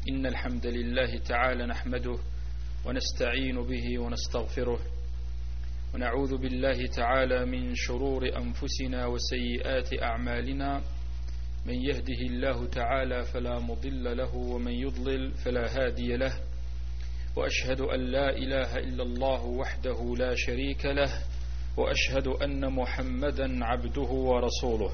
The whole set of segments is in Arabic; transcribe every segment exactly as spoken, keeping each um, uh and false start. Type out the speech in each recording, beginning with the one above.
إن الحمد لله تعالى نحمده ونستعين به ونستغفره ونعوذ بالله تعالى من شرور أنفسنا وسيئات أعمالنا. من يهده الله تعالى فلا مضل له ومن يضلل فلا هادي له، وأشهد أن لا إله إلا الله وحده لا شريك له، وأشهد أن محمدا عبده ورسوله.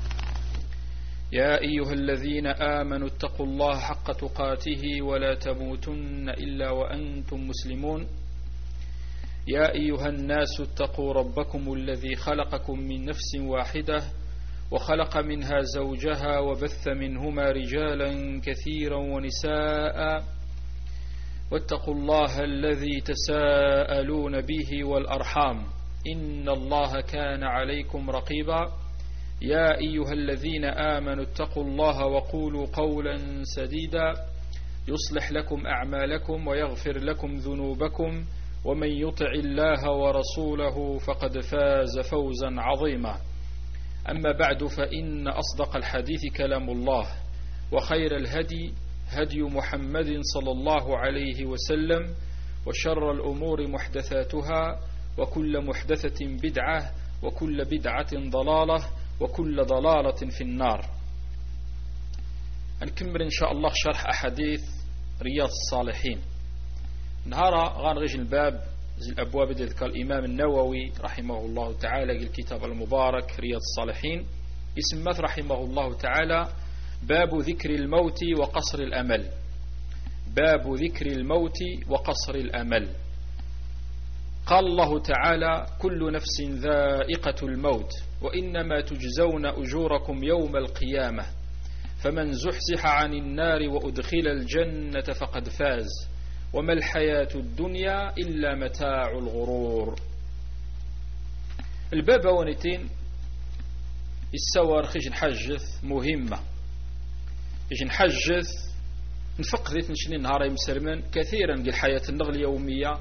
يا أيها الذين آمنوا اتقوا الله حق تقاته ولا تموتن إلا وأنتم مسلمون. يا أيها الناس اتقوا ربكم الذي خلقكم من نفس واحدة وخلق منها زوجها وبث منهما رجالا كثيرا ونساء، واتقوا الله الذي تساءلون به والأرحام إن الله كان عليكم رقيبا. يا أيها الذين آمنوا اتقوا الله وقولوا قولا سديدا يصلح لكم أعمالكم ويغفر لكم ذنوبكم، ومن يطع الله ورسوله فقد فاز فوزا عظيما. أما بعد، فإن أصدق الحديث كلام الله، وخير الهدي هدي محمد صلى الله عليه وسلم، وشر الأمور محدثاتها، وكل محدثة بدعة، وكل بدعة ضلالة، وكل ضلالة في النار. نكمل إن شاء الله شرح أحاديث رياض الصالحين. نهارا غنغيج الباب زي الأبواب اللي ذكر الإمام النووي رحمه الله تعالى الكتاب المبارك رياض الصالحين، اسمت رحمه الله تعالى باب ذكر الموت وقصر الأمل. باب ذكر الموت وقصر الأمل. قال الله تعالى: كل نفس ذائقة الموت وإنما تجزون أجوركم يوم القيامة، فمن زحزح عن النار وأدخل الجنة فقد فاز، وما الحياة الدنيا إلا متاع الغرور. الباب ونتين السوار خيج نحجث مهمة، يجي نحجث نفقدت نشني نهار يمسرمن كثيرا قل الحياة النغل يومية،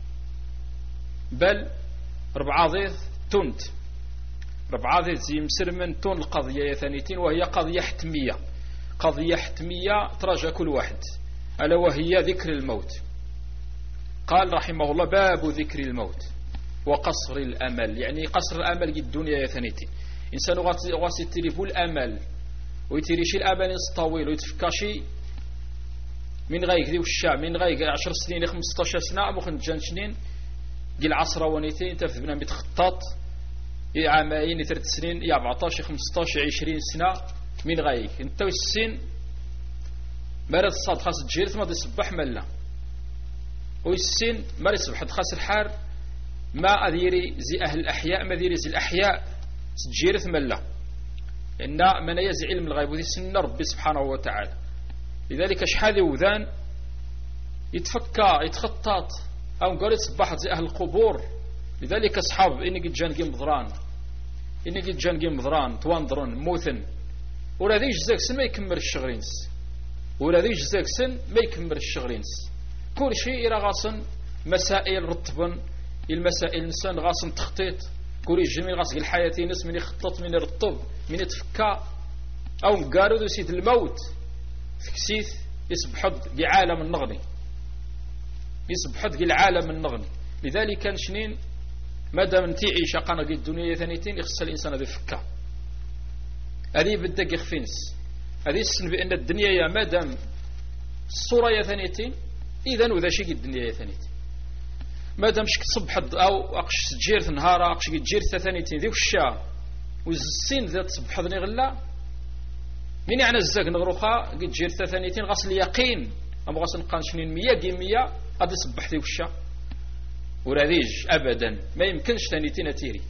بل ربعة ضيث تنت ربعة ضيث زي مسرمن تون القضية ثانيتين، وهي قضية حتمية. قضية حتمية تراجع كل واحد، ألا وهي ذكر الموت. قال رحمه الله: باب ذكر الموت وقصر الأمل، يعني قصر الأمل قد الدنيا ثانيتين. إنسان غاسي تريفو الأمل ويتريشي الأمل طويل ويتفكاشي من غايك ذي وشا من غايك عشر سنين خمسطاش سنة مخن جان سنين قل عصرة ونيتين تفذبنا متخطط عامين ثلاث سنين يا أربعطاش خمسطاش عشرين سنة من غايك انت والسن مرض الصاد خاص تجير ثم تصبح ملا، والسن مرض صبح خاص الحار ما أذيري زي أهل الأحياء ما ذيري زي الأحياء تجير ثم ملا، لأن من يزع علم الغيب وذي سن ربي سبحانه وتعالى. لذلك شحال وذان يتفكى يتخطط أو قال صباحت زي أهل القبور. لذلك أصحاب إني قد جان قيم ضران إني قد جان قيم ضران تواندرون موثن، ولا ذي جزاك سن ما يكمل الشغرينس، ولا ذي جزاك سن ما يكمل الشغرينس. كل شيء إلى غاصن مسائل رتبا المسائل إنسان غاصن تخطيط، كل جميل غاص الحياة ناس من يخطط من يرطب من يتفكى أو مقارد سيد الموت فكسيث يصبحد لعالم النغني يصبحد قل العالم النغني. لذلك كان شنين مادام نتيعيش قانا قل الدنيا ثانيتين يخص الإنسان هذا فكا هذه بدك يخفينس هذه السن بأن الدنيا يا مادام الصورة يا ثانيتين إذن وذا شيء الدنيا يا ثانيتين. مادام شك تصبحد أو أقش تجير نهارا أقش تجير ثانيتين ذي وشا والسن ذات تصبحدني غلا من يعني الزاق نغروخا قد تجير ثانيتين غاصل اليقين أم غاصل نقان شنين مية قيم مية هذا صبح ذي وشا وراديج أبدا ما يمكنش ثانيتين تيري.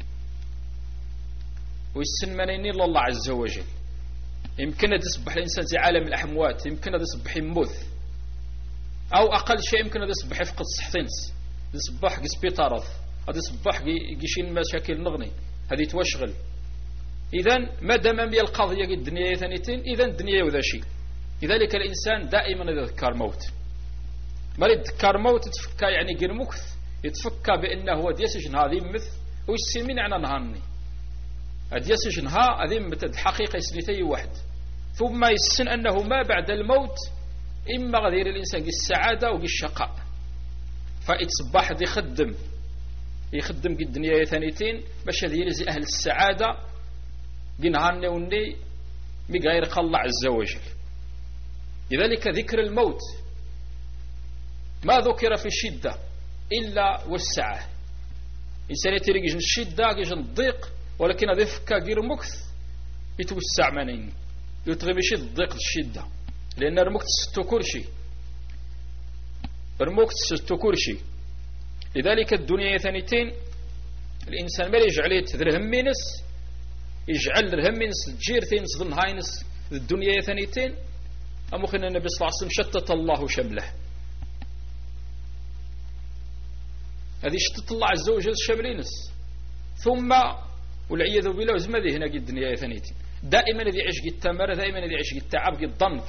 والسن منيني الله عز وجل يمكن أن يصبح الإنسان في عالم الأحموات، يمكن أن يصبح يموت، أو أقل شيء يمكن أن يصبح يفقد صحتينس، يصبح قسبيطارض، هذا يصبح يشيل مشاكل نغني، هذه توشغل. إذن ما دام القضية الدنيا ثانيتين إذن الدنيا وذا شيء. لذلك الإنسان دائما يتذكر موت، ما يتذكر موت يتفكى يعني غير مكث، يتفكى بأنه هو ديسجن هذه مث ويسمين عنا نهاني هذه يسجنها هذه متد حقيقة سنتي واحد، ثم يسن أنه ما بعد الموت إما غادي يري الإنسان السعادة وقي الشقاء. فإتصبح دي يخدم يخدم قي الدنيا ثانيتين باش هذه يرزي أهل السعادة قي نهار وني مي غير الله عز وجل. لذلك ذكر الموت ما ذكر في الشدة إلا والسعة. إنسان يتريق جن الشدة جن الضيق، ولكن هذا فكا غير مكث يتوسع منين يتغي بشي الضيق الشدة، لأن رموك تستو كل شيء رموك تستو كل شيء. لذلك الدنيا ثانيتين الإنسان ما يجعل تذرهم مينس يجعل درهم مينس تجير تينس ظن هاينس الدنيا ثانيتين. أمخنا النبي صلى الله عليه وسلم شتت الله شمله، هذه شتت الله عز وجل شملينس. ثم والعياذ بالله وزمدي هنا قد الدنيا ثانيتين دائما الذي يعيش قد التمر، دائما الذي يعيش قد التعب قد الضنك.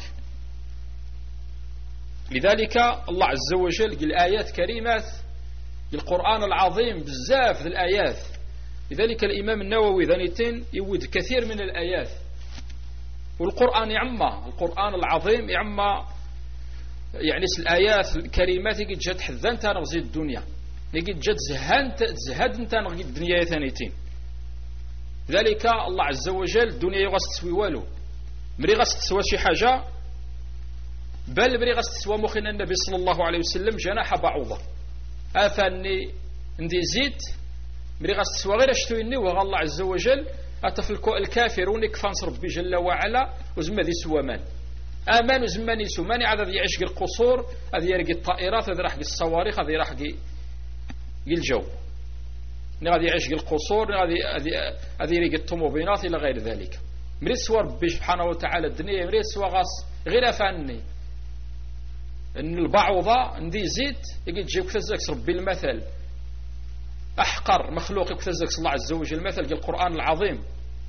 لذلك الله عز وجل قال آيات كريمات القرآن العظيم بزاف ذي الآيات. لذلك الإمام النووي ذانيتين يود كثير من الآيات، والقرآن يعمى القرآن العظيم يعمى يعني الآيات الكريمات قد جات حذنت نغزي الدنيا قد جات زهنت زهدنت نغزي الدنيا ثانيتين. ذلك الله عز وجل الدنيا يغس تسوي والو، مري غس تسوى شي حاجة، بل مري غس تسوى مخنا النبي صلى الله عليه وسلم جناح بعوضة. أفاني ندي زيت مري غس تسوى غير اشتويني وغا الله عز وجل أتفلكو الكافرون كفانس ربي جل وعلا وزما ذي سوى مان آمان وزماني سوماني عاد ذي يعيش القصور، هذه يرقي الطائرات، هذه راح الصواريخ، هذه راح الجو، غادي يعيش القصور، غادي هذه يرقي الطوموبيلات إلى غير ذلك. مريت سوى ربي سبحانه وتعالى الدنيا مريت سوى غاص غير أفاني إن البعوضة ندي زيت يجي تجيب كتزكس ربي المثل أحقر مخلوق كتزكس الله عز وجل المثل في القرآن العظيم: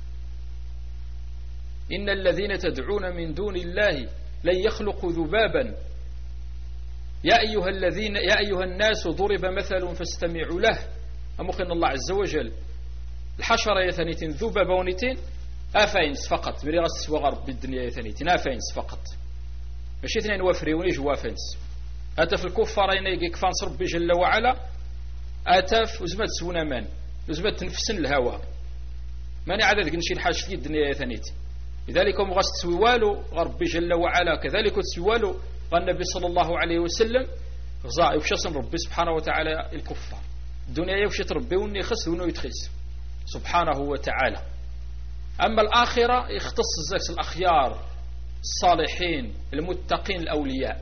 إن الذين تدعون من دون الله لن يخلقوا ذبابا يا أيها الذين يا أيها الناس ضرب مثل فاستمعوا له. أمخن الله عز وجل الحشرة يثنيتين ذبابة ونيتين أفاينس فقط بريغس وغرب بالدنيا يثنيتين أفاينس فقط، ماشي اثنين وفريوني جوافنس. أتف الكفار ينيجي كفانس ربي جل وعلا، أتف وزمت سونا مان وزمت تنفسن الهواء ماني عدد نشي الحاج في الدنيا يثنيتين. لذلك هم غس تسوي والو ربي جل وعلا، كذلك تسوي والو النبي صلى الله عليه وسلم غزاء وشسن ربي سبحانه وتعالى الكفار. الدنيا يوشت ربي وني خس ونو يتخس سبحانه وتعالى. أما الآخرة يختص الزكس الأخيار الصالحين المتقين الأولياء،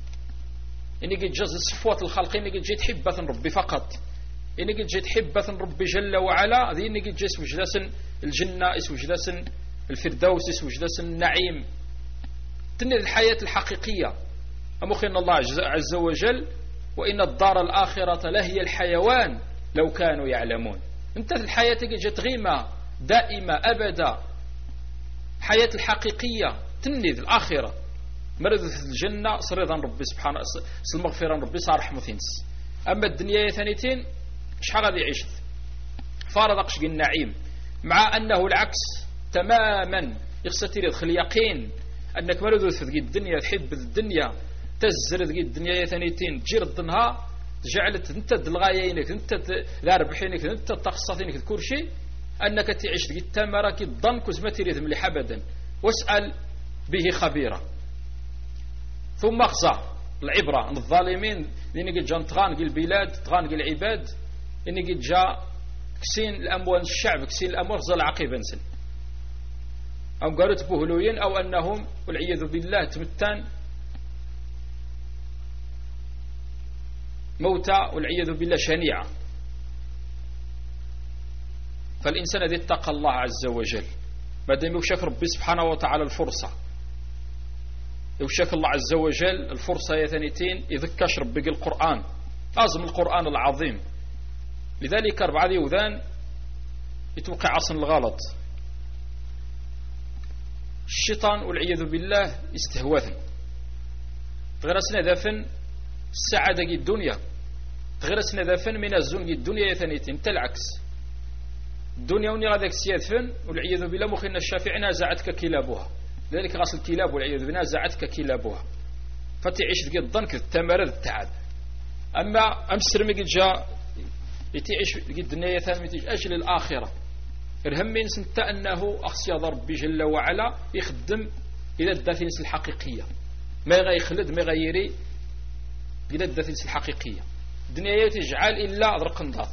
إني قد جاز صفوات الخلق، إني قد جيت حبة ربي فقط، إني قد جيت حبة ربي جل وعلا، ذي إني قد جيت وجلس الجنة اسم وجلس الفردوس اسم وجلس النعيم. تني الحياة الحقيقية أمخن الله عز وجل: وإن الدار الآخرة لهي الحيوان لو كانوا يعلمون. انت الحياة جت غيمة دائمة أبدا، حياة الحقيقية تنذ الآخرة مرضت الجنة صريضا ربي سبحانه المغفرة ربي صار رحمتينس. أما الدنيا ثانيتين شحال غادي يعيش فارضقش النعيم، مع أنه العكس تماما. يخسر يدخل يقين أنك مرضت في الدنيا تحب الدنيا تزرد الدنيا ثانيتين تجير الدنها جعلت انت دلغايينك انت لا ربحينك انت تخصصينك كل شيء انك تعيش ديك التمره كي الضنك وزما تريد مليح ابدا، واسال به خبيرا. ثم اخزى العبره من الظالمين لين قد جا تغانق البلاد تغانق العباد، لين قد جا كسين الاموال الشعب كسين الاموال زال عقيبا نسل او قالوا تبهلوين او انهم والعياذ بالله تمتان موتى والعياذ بالله شنيعة. فالإنسان الذي اتقى الله عز وجل بعد ما يوشك ربي سبحانه وتعالى الفرصة، يوشك الله عز وجل الفرصة يا ثانيتين يذكرش ربي القرآن أعظم القرآن العظيم. لذلك أربعة يوذان يتوقع عصن الغلط، الشيطان والعياذ بالله يستهوثن تغرسنا ذافن السعادة الدنيا، تغرسنا ذافن من الزون الدنيا ثانيتين تالعكس الدنيا وني غاداك سيادفن والعياذ بالله مخنا الشافعي نازعتك كلابها. ذلك غسل الكلاب والعياذ بالله نازعتك كلابها. فتعيش ذي الضنك التمرد التعب. أما أمسر ميجي جا يتعيش ذي الدنيا ثاني تيجي أجل الآخرة. الهم من سنت أنه أخصي ربي جل وعلا يخدم إلى الدافنس الحقيقية، ما يغي يخلد ما يغيري إلى الدافنس الحقيقية. الدنيا تجعل إلا ذرق نضاف،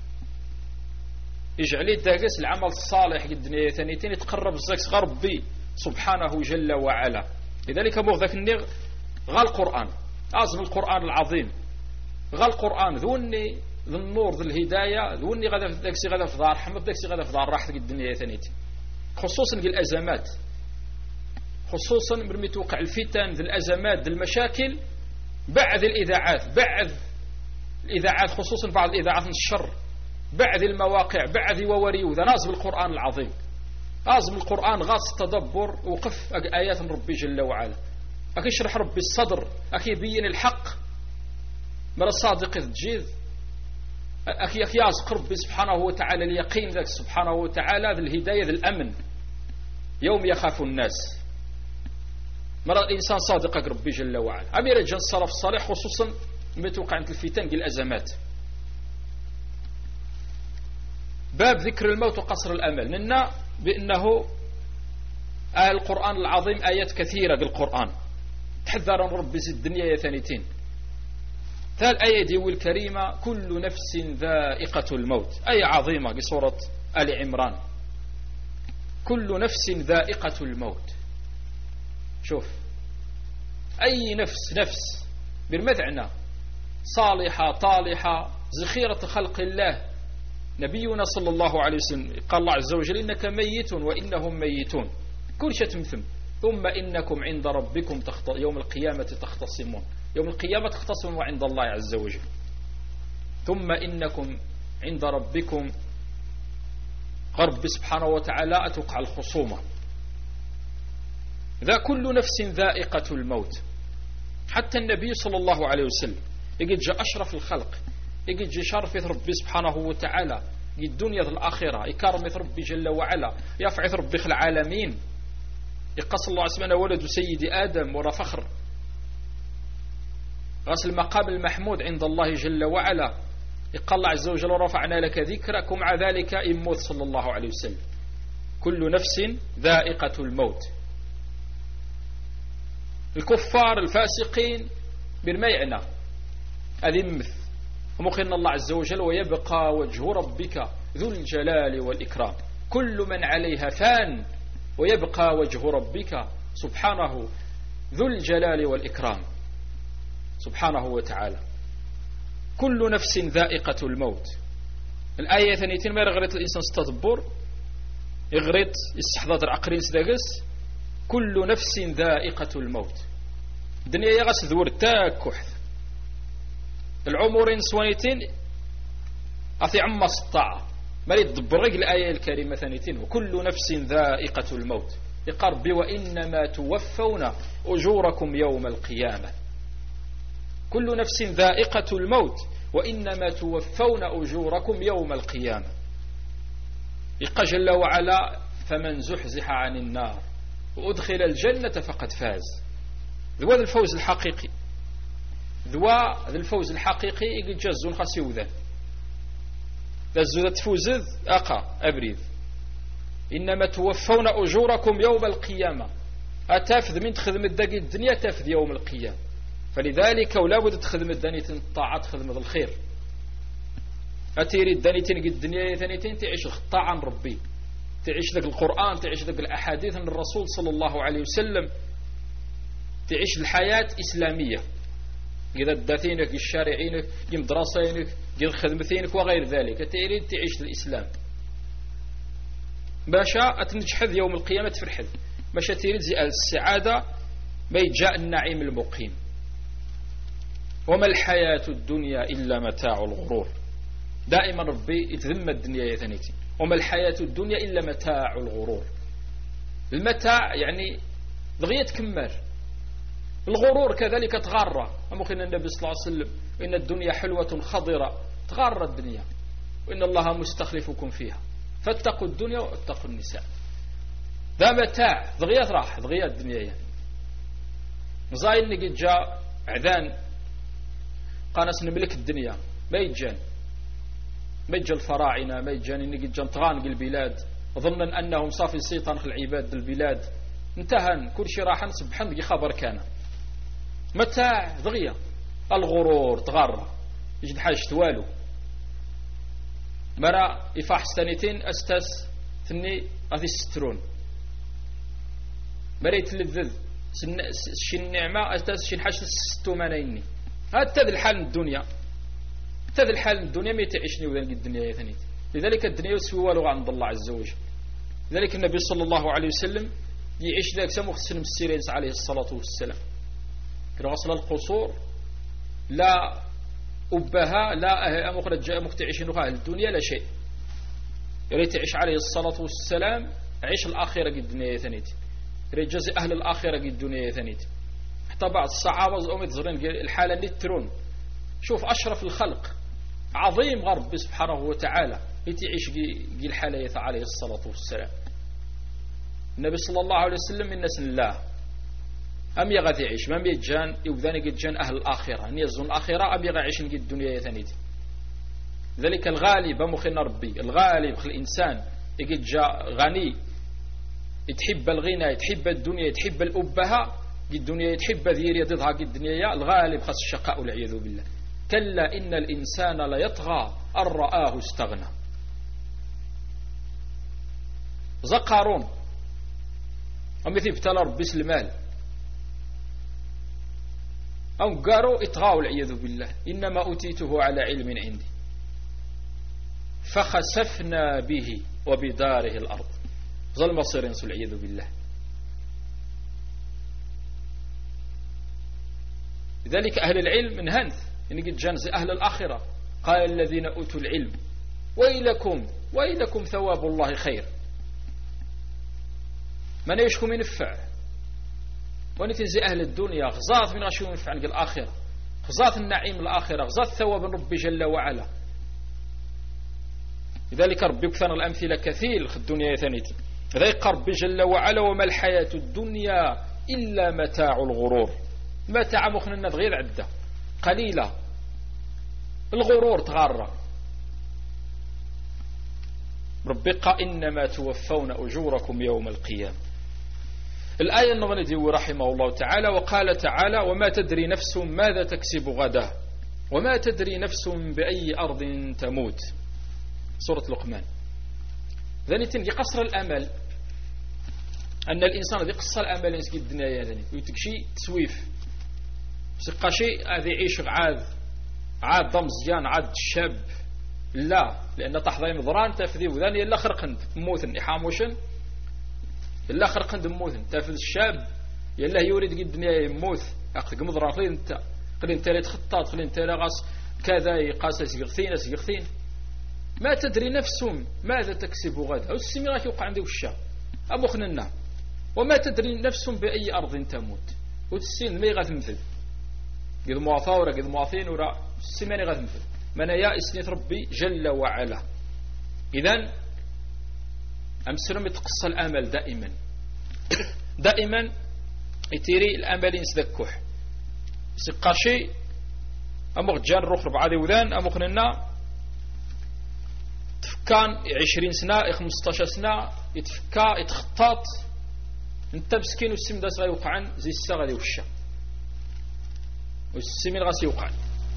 يجعل الداقس العمل الصالح الدنيا ثانيتين يتقرب الزكس غربي سبحانه جل وعلا. لذلك أبو ذاك النغ غا القرآن أعظم القرآن العظيم، غا القرآن ذوني ذو النور ذو الهداية ذوني غدا في داكسي غدا في دار حمد داكسي غدا في دار راحة الدنيا ثانيتين، خصوصا في الأزمات، خصوصا مرمي توقع الفتن ذي الأزمات ذي المشاكل بعد الإذاعات، بعد الإذاعات خصوصا بعض الإذاعات من الشر، بعد المواقع، بعد ووريو ذا نازم القرآن العظيم، نازم القرآن غاص التدبر وقف آيات ربي جل وعلا، أكي يشرح ربي الصدر، أكي يبين الحق مرة صادق تجيذ، أكي أكي يازق ربي سبحانه وتعالى اليقين ذاك سبحانه وتعالى ذي الهداية ذي الأمن يوم يخاف الناس. مرة الإنسان صادق ربي جل وعلا. أمير الجن الصرف الصالح خصوصا ما توقع عند الفتن الأزمات. باب ذكر الموت وقصر الأمل، لأن بأنه القرآن العظيم آيات كثيرة بالقرآن تحذر ربي زي الدنيا يا ثانيتين. ثال آية ديو الكريمة كل نفس ذائقة الموت، آية عظيمة بسورة آل عمران، كل نفس ذائقة الموت. شوف أي نفس نفس بالمذعنى صالحة طالحة زخيرة خلق الله. نبينا صلى الله عليه وسلم قال الله عز وجل إنك ميت وإنهم ميتون كل شيء تمثم ثم إنكم عند ربكم تخت... يوم القيامة تختصمون، يوم القيامة تختصمون عند الله عز وجل، ثم إنكم عند ربكم غرب سبحانه وتعالى أتوقع الخصومة. ذا كل نفس ذائقة الموت. حتى النبي صلى الله عليه وسلم يجد جاء أشرف الخلق، يجد جاء شرف ربي سبحانه وتعالى الدنيا ذا الآخرة، يكرم ربي جل وعلا، يفعث ربي خل العالمين، يقص الله اسمنا ولد سيد آدم ولا فخر، غسل المقام المحمود عند الله جل وعلا. يقال الله عز وجل رفعنا لك ذكرك ومع ذلك يموت صلى الله عليه وسلم. كل نفس ذائقة الموت. الكفار الفاسقين بالميعنى أذمث ومخن الله عز وجل ويبقى وجه ربك ذو الجلال والإكرام. كل من عليها فان ويبقى وجه ربك سبحانه ذو الجلال والإكرام سبحانه وتعالى. كل نفس ذائقة الموت. الآية ثانيتين ما يغرط الإنسان استدبر يغرط يستحضر العقرين سداقس. كل نفس ذائقة الموت. الدنيا يغس ذور تاكحث العمرين سوانيتين أثي عما استطاع ما يدبر رجل الآية الكريمة ثانيتين وكل نفس ذائقة الموت يقرب وإنما توفون أجوركم يوم القيامة. كل نفس ذائقة الموت وإنما توفون أجوركم يوم القيامة. يقال جل وعلا فمن زحزح عن النار وأدخل الجنة فقد فاز. ذو هذا الفوز الحقيقي، ذو هذا الفوز الحقيقي يجي جزون خسيوذا ذا الزودة تفوزذ أقا أبريد. إنما توفون أجوركم يوم القيامة. أتافذ من تخدم الدقي الدنيا تافذ يوم القيامة. فلذلك ولا بد تخدم الدنيتين الطاعة تخدم الخير. أتيري الدنيتين قد الدنيا ثانيتين تعيش الخطاء عن ربي، تعيش ذاك القرآن، تعيش ذاك الأحاديث عن الرسول صلى الله عليه وسلم، تعيش الحياة إسلامية. إذا داتينك الشارعينك مدرسينك خدمتينك وغير ذلك تريد تعيش الإسلام باشا أتنجحذ يوم القيامة تفرحذ باشا تريد زي السعادة ما يتجاء النعيم المقيم. وما الحياة الدنيا إلا متاع الغرور. دائما ربي يتذم الدنيا يا ثانيتي. وما الحياة الدنيا إلا متاع الغرور. المتاع يعني ضغية كمار، الغرور كذلك تغرى. أمخنا النبي صلى الله عليه وسلم إن الدنيا حلوة خضرة تغرى الدنيا وإن الله مستخلفكم فيها فاتقوا الدنيا واتقوا النساء. ذا متاع ضغية راح ضغية الدنيا يعني. زاين نجد جاء عذان قانس نملك الدنيا ما يتجان ما يتجا الفراعنة ما يتجان إنك يتجان طغانق البلاد ظنا أنهم صافي سيطان في العباد البلاد انتهى كل شيء راح سبحان خبر كان متاع ضغية الغرور تغر يجد حاجة والو مرة يفاح سنتين أستاس ثني غادي سترون مرة يتلذذ شي النعمة أستاس شي حاجة ستو مانيني هذا الحال الدنيا هذا الحال الدنيا ما يتعيشني وذلك الدنيا ثانيت لذلك الدنيا يسوي والو عند الله عز وجل لذلك النبي صلى الله عليه وسلم يعيش ذاك سمو خصنا السيرين عليه الصلاة والسلام كنا غسل القصور لا أبها لا مخرج جاء مكتعيشين وخاه الدنيا لا شيء يريد تعيش عليه الصلاة والسلام عيش الآخرة قد الدنيا ثانيت يريد جزء أهل الآخرة قد الدنيا ثانيت حتى بعض الصحابة أمي تزرين الحالة اللي ترون شوف أشرف الخلق عظيم غرب سبحانه وتعالى يتعيش قي الحالة عليه الصلاة والسلام النبي صلى الله عليه وسلم من ناس الله أم يغادي يعيش ما يتجان يوذاني قد جان أهل الآخرة أن يزون الآخرة أم يغادي يعيش قد الدنيا ثانيت ذلك الغالب مخنا ربي الغالب خل الإنسان يقد جاء غني يتحب الغنى يتحب الدنيا يتحب الأبهة قد الدنيا يتحب ذير يضدها قد الدنيا الغالب خاص الشقاء والعياذ بالله كلا إن الإنسان ليطغى أن رآه استغنى زقارون أمثل ابتلى ربي المال أو قالوا اطغاوا العياذ بالله إنما أوتيته على علم عندي فخسفنا به وبداره الأرض ظل مصير ينسوا العياذ بالله لذلك أهل العلم من هنث إن قد جانز أهل الآخرة قال الذين أوتوا العلم ويلكم ويلكم ثواب الله خير من يشكم ينفع ونتنزي أهل الدنيا غزات من غشوم ينفع عن الآخرة غزات النعيم الآخرة غزات ثواب ربي جل وعلا لذلك ربي كثر الأمثلة كثير في الدنيا ثانيت لذلك ربي جل وعلا وما الحياة الدنيا إلا متاع الغرور متاع مخنا غير عدة قليلة الغرور تغرى ربي قال إنما توفون أجوركم يوم القيامة الآية النظرية رحمه الله تعالى وقال تعالى وما تدري نفس ماذا تكسب غدا وما تدري نفس بأي أرض تموت سورة لقمان ذلك قصر الأمل أن الإنسان ذي قصر الأمل يسكي الدنيا ذلك ويتكشي تسويف سقى شيء هذا يعيش عاد عاد ضمزيان عاد الشاب لا لأن تحضي مضران تفذي وذاني إلا خرقند موثن إحاموشن إلا خرقند موثن تفذ الشاب يلا يريد قد الدنيا يموت أخذ مضران خلين انت خلين انت لا تخطط خلين انت لا غاس كذا يقاس سيغثين سيغثين ما تدري نفسهم ماذا تكسب غدا أو السمي راح يوقع عندي وشا أبو خننا وما تدري نفسهم بأي أرض تموت وتسين ما يغاث مثل قد مواثورة قد مواثين ورا السماني غاث مثل من يا إسنيت ربي جل وعلا إذن أمسلم يتقصى الأمل دائما دائما يتيري الأمل ينسدكوح سقى شيء أمغ جان روح ربع عادي وذان أمغ ننا تفكان عشرين سنة خمستاشر سنة يتفكا يتخطط انت مسكين والسم داس غا يوقعن زي الساغة دي وشا والسمين غا سيوقعن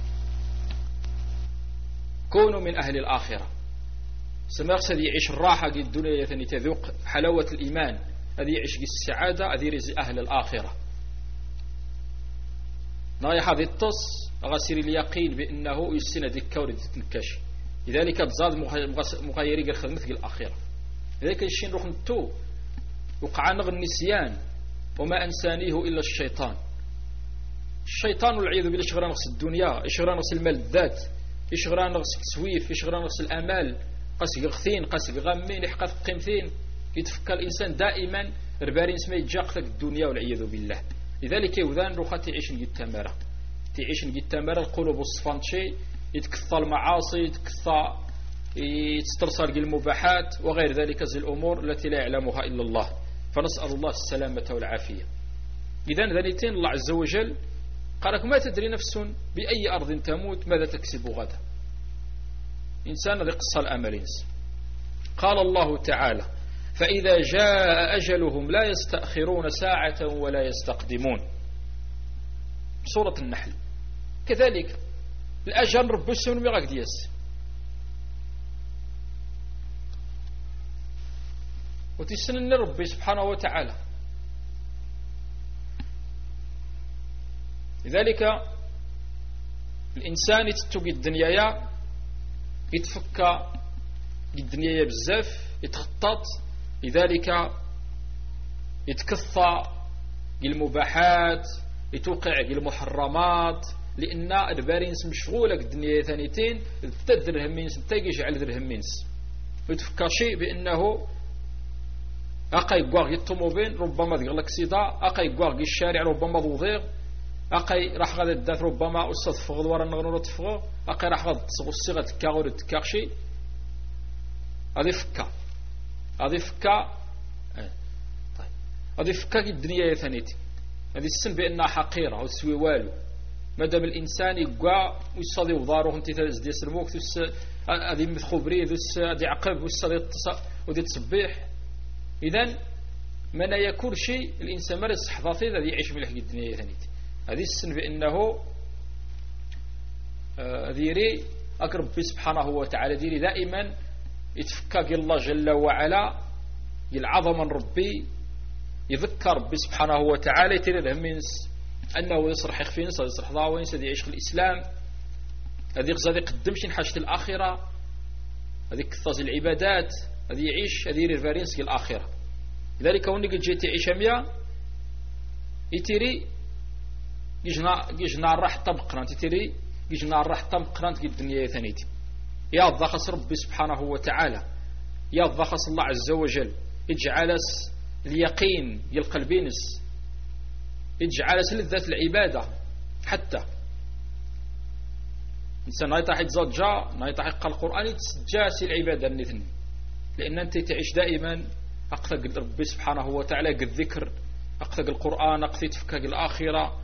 كونوا من أهل الآخرة سمارسد يعيش الراحة قد الدنيا ثاني تذوق حلاوة الإيمان هذه يعيش السعادة هذه رزق أهل الآخرة نايح هذه التص غسير اليقين بأنه يسنى ذكا ورد تنكش لذلك تزاد مغيري خدمة الآخرة لذلك الشيء نروح نتو وقع نغ النسيان وما أنسانيه إلا الشيطان الشيطان والعياذ بالله يشغل نغس الدنيا يشغل نغس المال الذات يشغل نغس التسويف يشغل نغس الأمال قاس يغثين قاس يغمين يحقق قيمتين يتفكر الإنسان دائما ربارين سما يتجاق الدنيا والعياذ بالله لذلك يوذان روخا تعيش نجي التمارة تعيش نجي التمارة القلوب الصفان شيء يتكثى المعاصي يتكثى يسترسل المباحات وغير ذلك زي الأمور التي لا يعلمها إلا الله فنسأل الله السلامة والعافية إذن ذلك الله عز وجل قال لك ما تدري نفس بأي أرض تموت ماذا تكسب غدا. إنسان هذا قصة الأمل إنسان. قال الله تعالى فإذا جاء أجلهم لا يستأخرون ساعة ولا يستقدمون. سورة النحل. كذلك الأجل رب السمن ميغاك دياس وتسنن ربي سبحانه وتعالى. لذلك الإنسان يتتوقي الدنيا يتفكى الدنيا بزاف يتخطط. لذلك يتكثى المباحات يتوقع المحرمات لأن البارينس مشغولة الدنيا ثانيتين تدرهم مينس تيجي درهم مينس ويتفكى شيء بأنه أقاي قواغ الطوموبيل ربما ذي الاكسيدا أقاي قواغ الشارع ربما ضوضيغ أقاي راح غادي الدات ربما أستاذ فغض ورا نغنور تفغو أقاي راح غادي تصغو الصيغة تكاغور تكاغشي هذه فكا هذه فكا طيب هذه فكا الدنيا ثانيتي هذه السن بأنها حقيرة وتسوي والو مادام الإنسان يقع ويصادي وضاروه انت تلز دي سلموك هذه مثخوبري هذه عقب ودي تصبيح. إذن من يكون شيء الإنسان مرس حظاظي الذي يعيش ملح الدنيا ثانيتي هذه السن بأنه ذيري أقرب سبحانه وتعالى ذيري دائما يتفكى الله جل وعلا العظم ربي يذكر ربي سبحانه وتعالى يتري له منس أنه يصرح يخفين يصرح ضاوين سيدي يعيش في الإسلام هذه غزادي قدمش حاجة الآخرة هذه كثاز العبادات هذه يعيش هذه الفارنس الآخرة. لذلك هوني قد جيت يعيش ميا يتري يجنا يجنا راح طبقنا تتري يجنا راح طبقنا في الدنيا ثانيتي يا ضخص ربي سبحانه وتعالى يا ضخص الله عز وجل يجعل اليقين يلقلبينس يجعل لذة العبادة حتى إنسان نايطاح يتزوجا نايطاح يقرأ القرآن يتسجاسي العبادة النثني لأن أنت تعيش دائما أقثق ربي سبحانه وتعالى قد ذكر أقثق القرآن أقثق تفكك الآخرة.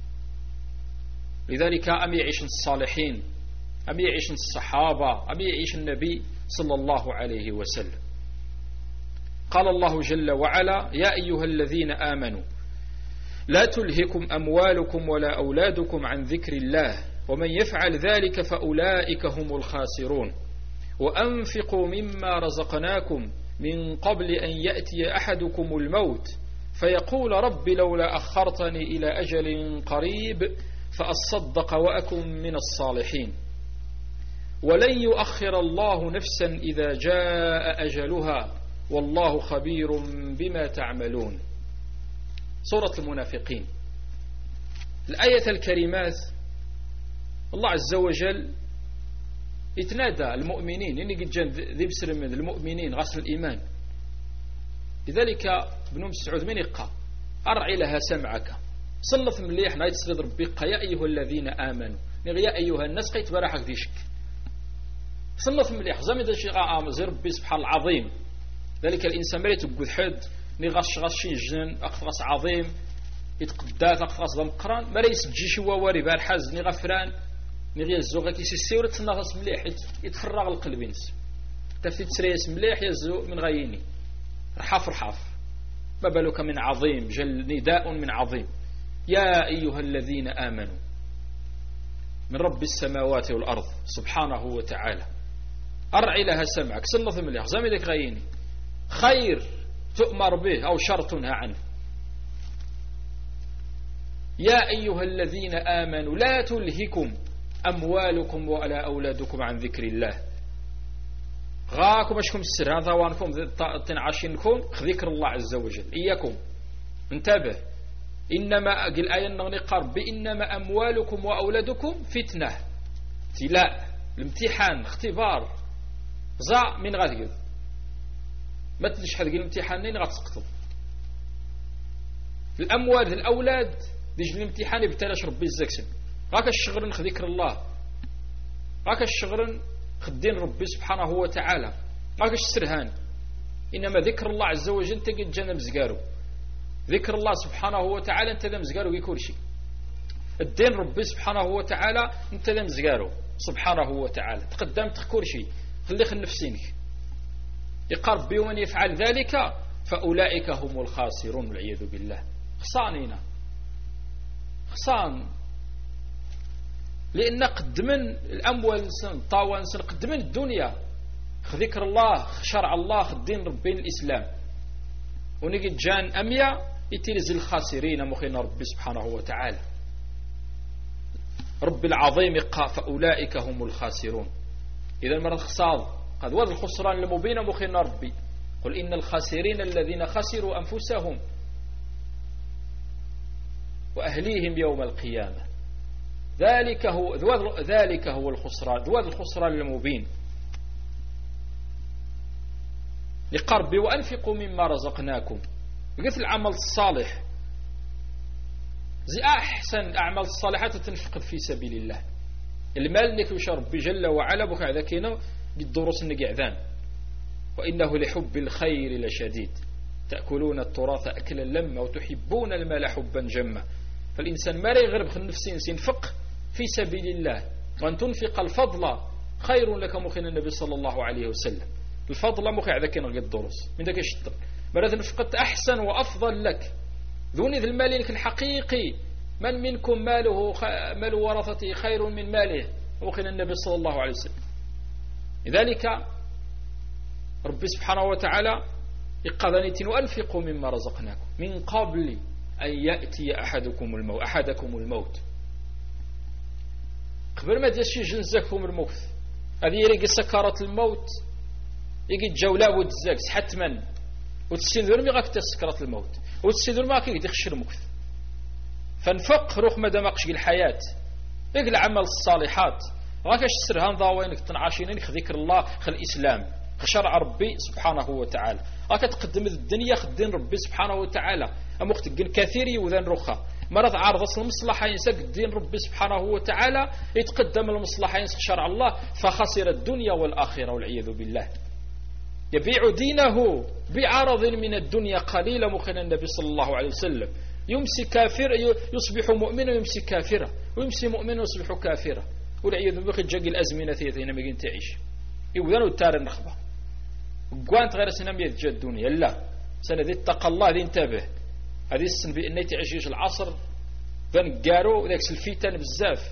لذلك أم يعيش الصالحين أم يعيش الصحابة أم يعيش النبي صلى الله عليه وسلم. قال الله جل وعلا يا أيها الذين آمنوا لا تلهكم أموالكم ولا أولادكم عن ذكر الله ومن يفعل ذلك فأولئك هم الخاسرون وأنفقوا مما رزقناكم من قبل أن يأتي أحدكم الموت فيقول رب لولا أخرتني إلى أجل قريب فأصدق وأكن من الصالحين ولن يؤخر الله نفسا إذا جاء أجلها والله خبير بما تعملون. سورة المنافقين. الآية الكريمات الله عز وجل يتنادى المؤمنين إني قد جان ذي بسر من المؤمنين غسل الإيمان. لذلك ابن مسعود من يقع أرعي لها سمعك صلت مليح نايت سرد ربك يا أيها الذين آمنوا يا أيها الناس قيت براحك ديشك صلت مليح زمن ذا شيء غامز ربي سبحان العظيم. ذلك الإنسان مريت بقود حد نغش غشين جن أقفص عظيم يتقدات أقفص ضمقران مريس تجيش وواري بارحز نغفران نغي الزوغة كيسي السيورة تنغص مليح يتفرغ القلب ينس تفتي تسريس مليح يزو من غييني رحاف رحاف ما بالك من عظيم جل نداء من عظيم يا أيها الذين آمنوا من رب السماوات والأرض سبحانه وتعالى أرعي لها سمعك سلط مليح زميلك غييني خير تؤمر به أو شر تنهى عنه. يا أيها الذين آمنوا لا تلهكم أموالكم ولا أولادكم عن ذكر الله غاكم أشكم السر هذا وانكم تنعشينكم ذكر الله عز وجل إياكم انتبه إنما أقل آية نغنقر بإنما أموالكم وأولادكم فتنة ابتلاء الامتحان اختبار زع من غادي ما تلش حد قال امتحانين غتسقطوا الأموال الأولاد ديج الامتحان يبتلاش ربي الزكسن راك الشغرن ذكر الله راك الشغرن خدين ربي سبحانه وتعالى راك السرهان إنما ذكر الله عز وجل تجد جنة مزقارو ذكر الله سبحانه وتعالى انت ذا مزقارو يكون شيء الدين ربي سبحانه وتعالى انت ذا مزقارو سبحانه وتعالى تقدمت كل شيء خلي خل نفسينك يقرب بي ومن يفعل ذلك فأولئك هم الخاسرون والعياذ بالله. خصانينا خصان لأن قدمن الأموال سن طاوان سن قدمن الدنيا ذكر الله شرع الله الدين ربين الإسلام ونجد جان أميا يتلز الخاسرين مخينا ربي سبحانه وتعالى رب العظيم قال فأولئك هم الخاسرون. إذا مرة خصاد قد وذ الخسران المبين مخينا ربي قل إن الخاسرين الذين خسروا أنفسهم وأهليهم يوم القيامة ذلك هو ذلك هو الخسران ذو الخسران المبين. لقرب وأنفقوا مما رزقناكم قلت العمل الصالح زي أحسن الأعمال الصالحات تنفق في سبيل الله المال نك وش ربي جل وعلا بك هذا كينا بالدروس النقعذان وإنه لحب الخير لشديد تأكلون التراث أكلا لما وتحبون المال حبا جما. فالإنسان ما يغرب خل نفسين سينفق في سبيل الله وأن تنفق الفضل خير لك مخين النبي صلى الله عليه وسلم. الفضل مخي هذا كينا الدروس من ذاك الشطر مرات نفقت أحسن وأفضل لك ذوني ذي المال الحقيقي من منكم ماله مال ورثته خير من ماله مخين النبي صلى الله عليه وسلم. لذلك ربي سبحانه وتعالى يقضنيتين وأنفقوا مما رزقناكم من قبل أن يأتي أحدكم الموت أحدكم الموت قبل ما تجي جنزكم الموت هذه يريق سكرات الموت يجي جولا ودزاكس حتما وتسيدون مي غاك تسكرات الموت وتسيدون ما كي يخش الموت. فنفق روح ما دامقش الحياة يقل عمل الصالحات غاك السرهان ضاوينك تنعاشينك ذكر الله خل الإسلام شرع ربي سبحانه وتعالى راك تقدم الدنيا خدين ربي سبحانه وتعالى أم وقت كثير يوذان رخا مرض عارض المصلحة ينسك الدين ربي سبحانه وتعالى يتقدم المصلحة ينسك شرع الله فخسر الدنيا والآخرة والعياذ بالله. يبيع دينه بعرض من الدنيا قليلا مخن النبي صلى الله عليه وسلم يمسي كافر يصبح مؤمنا ويمسي كافرا ويمسي مؤمنا ويصبح كافرا والعياذ بالله جاء الأزمنة ثيثين ما تعيش يوذانوا التار النخبة قوانت غير سنم يتجد الدنيا لا سنة ذي اتقى الله ذي انتبه هذه السنة بأن تعيش العصر بان قارو ذاك الفتن بزاف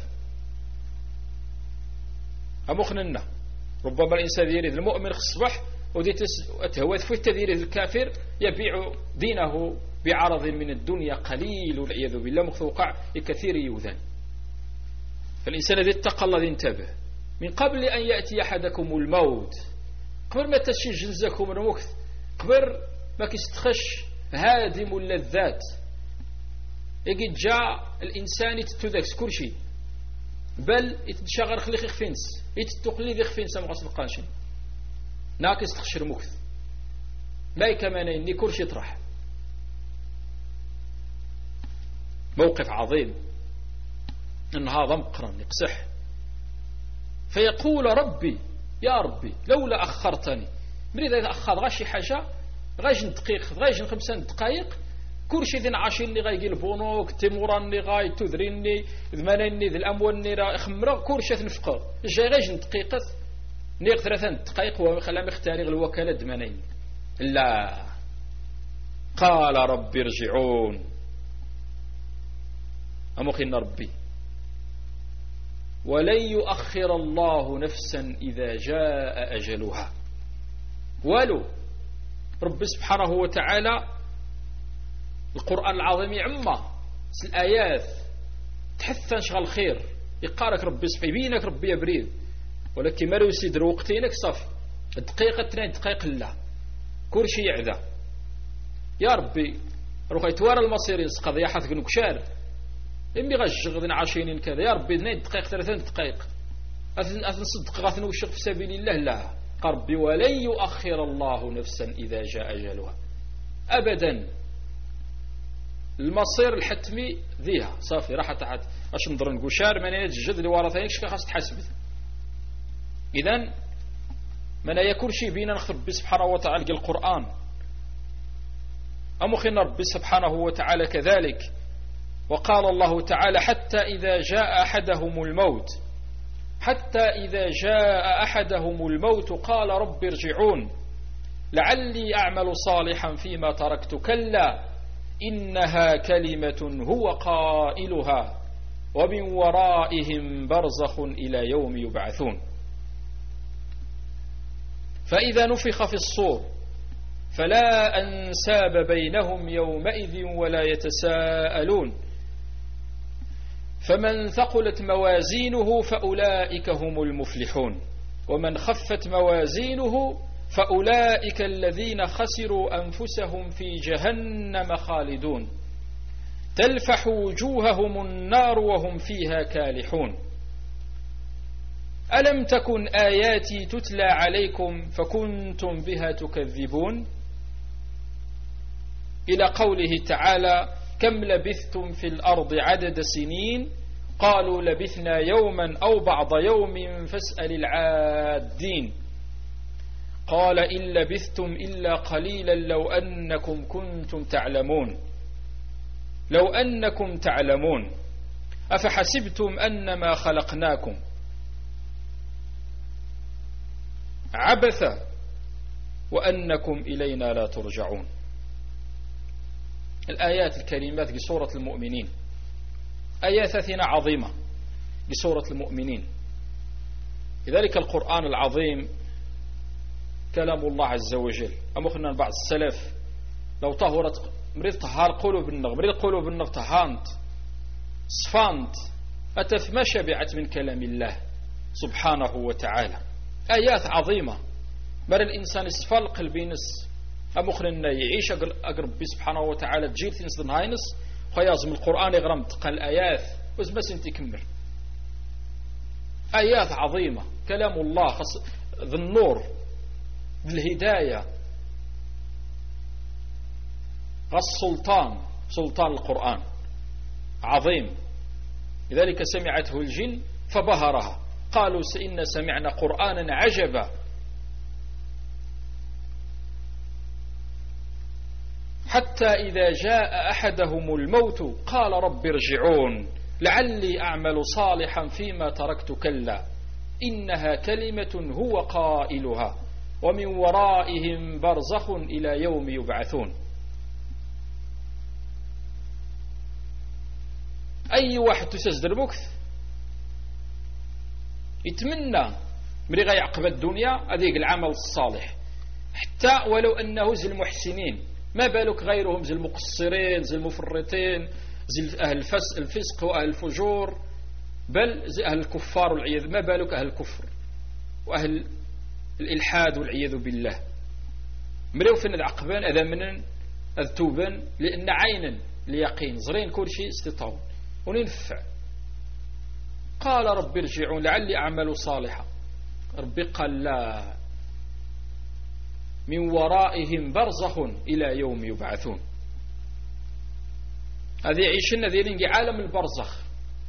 أمخننا ربما الإنسان يريد المؤمن الصبح ودي تهوى فتة يريد الكافر يبيع دينه بعرض من الدنيا قليل والعياذ بالله مخوقع كثير يوذان. فالإنسان ذي اتقى الله ذي انتبه من قبل أن يأتي أحدكم الموت قبل ما تشي جنزكم الموت قبل ما كيستخش هادم اللذات يجي جاء الإنسان يتتذكس كل شيء بل يتشغل خليخ خفينس يتتقليد خفينس مغاس القانشين ناكس تخشر مكث ما يكمان إني كل شيء يطرح. موقف عظيم إن هذا مقرن يقسح فيقول ربي يا ربي لولا أخرتني من إذا أخر غاشي حاجة غاجن دقيق غاجن خمسين دقائق كل شيء ذي عاشيني غايقي البونوك تيموراني غاي تذريني ذمانيني ذي الأموالني را خمرة كل شيء نفقر جاي غاجن دقيقة نيق ثلاثين دقائق وخلا مختاري الوكالة دمانين لا قال ربي ارجعون أمخين ربي ولن يؤخر الله نفسا إذا جاء أجلها ولو رب سبحانه وتعالى القرآن العظيم عما الآيات تحثن شغل خير يقارك ربي سبحانه ربي يبريد ولكن ما يسيد وقتينك صف الدقيقة اثنين دقائق لا كل شيء يعذى يا ربي روح يتوارى المصير يسقى ذي حث نكشار إمي غشغ عشرين كذا يا ربي اثنين دقائق ثلاثين دقائق أثن صدق غاثن وشق في سبيل الله لا قربي ولن يؤخر الله نفسا إذا جاء أجلها أبدا المصير الحتمي ذيها صافي راح تحت أش نضر نقشار من يتجد لوارثين شكا خاص تحسب إذن من يكون شيء بينا نخرب سبحانه وتعالى القرآن أم خينا ربي سبحانه وتعالى كذلك وقال الله تعالى حتى إذا جاء أحدهم الموت حتى إذا جاء أحدهم الموت قال رب ارجعون لعلي أعمل صالحا فيما تركت كلا إنها كلمة هو قائلها ومن ورائهم برزخ إلى يوم يبعثون. فإذا نفخ في الصور فلا أنساب بينهم يومئذ ولا يتساءلون فمن ثقلت موازينه فأولئك هم المفلحون ومن خفت موازينه فأولئك الذين خسروا أنفسهم في جهنم خالدون تلفح وجوههم النار وهم فيها كالحون ألم تكن آياتي تتلى عليكم فكنتم بها تكذبون إلى قوله تعالى كم لبثتم في الأرض عدد سنين قالوا لبثنا يوما أو بعض يوم فاسأل العادين قال إن لبثتم إلا قليلا لو أنكم كنتم تعلمون لو أنكم تعلمون أفحسبتم أنما خلقناكم عبثا وأنكم إلينا لا ترجعون. الآيات الكريمات لسورة المؤمنين آيات ثلاثين عظيمة لسورة المؤمنين. لذلك القرآن العظيم كلام الله عز وجل. أمخنا بعض السلف لو طهرت مريض طهار قلوب النغ مريض قلوب النغ طهانت صفانت أتف ما شبعت من كلام الله سبحانه وتعالى. آيات عظيمة مر الإنسان يصفى قلبي نس أمخنا يعيش أقرب بي سبحانه وتعالى تجيل تنس دن هاينس خيازم القرآن يغرم تقل الآيات وزبس انت كمل آيات عظيمة كلام الله خص ذي النور ذي الهداية السلطان سلطان القرآن عظيم. لذلك سمعته الجن فبهرها قالوا إن سمعنا قرآنا عجبا حتى إذا جاء أحدهم الموت قال رب ارجعون لعلي أعمل صالحا فيما تركت كلا إنها كلمة هو قائلها ومن ورائهم برزخ إلى يوم يبعثون. أي واحد تسجد المكث يتمنى مري غيعقب الدنيا هذيك العمل الصالح حتى ولو أنه زي المحسنين ما بالك غيرهم زي المقصرين زي المفرطين زي أهل الفسق وأهل الفجور بل زي أهل الكفار والعياذ ما بالك أهل الكفر وأهل الإلحاد والعياذ بالله مريو فين العقبان أذا منن أذتوبا لأن عينا ليقين زرين كل شيء استطاعون وننفع. قال رب ارجعون لعلي أعمل صالحا ربي قال لا من ورائهم برزخ إلى يوم يبعثون. هذه عيشنا ذي عالم البرزخ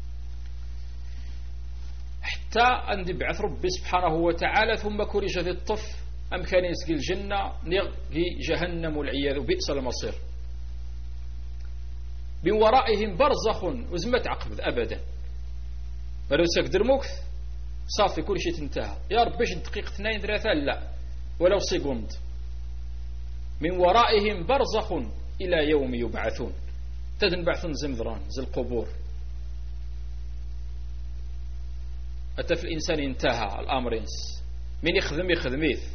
حتى أن يبعث ربي سبحانه وتعالى ثم كرج ذي الطف أم كان يسقي الجنة نغي جهنم والعياذ بئس المصير. من ورائهم برزخ وزمت عقب أبدا ولو سقدر مكث صافي كل شيء تنتهى يا رب باش دقيقة اثنين ثلاثة لا ولو سيكوند. من ورائهم برزخ إلى يوم يبعثون تدنبعثون زمذران زي القبور أتى في الإنسان انتهى الأمر ينس من يخدم يخدميث.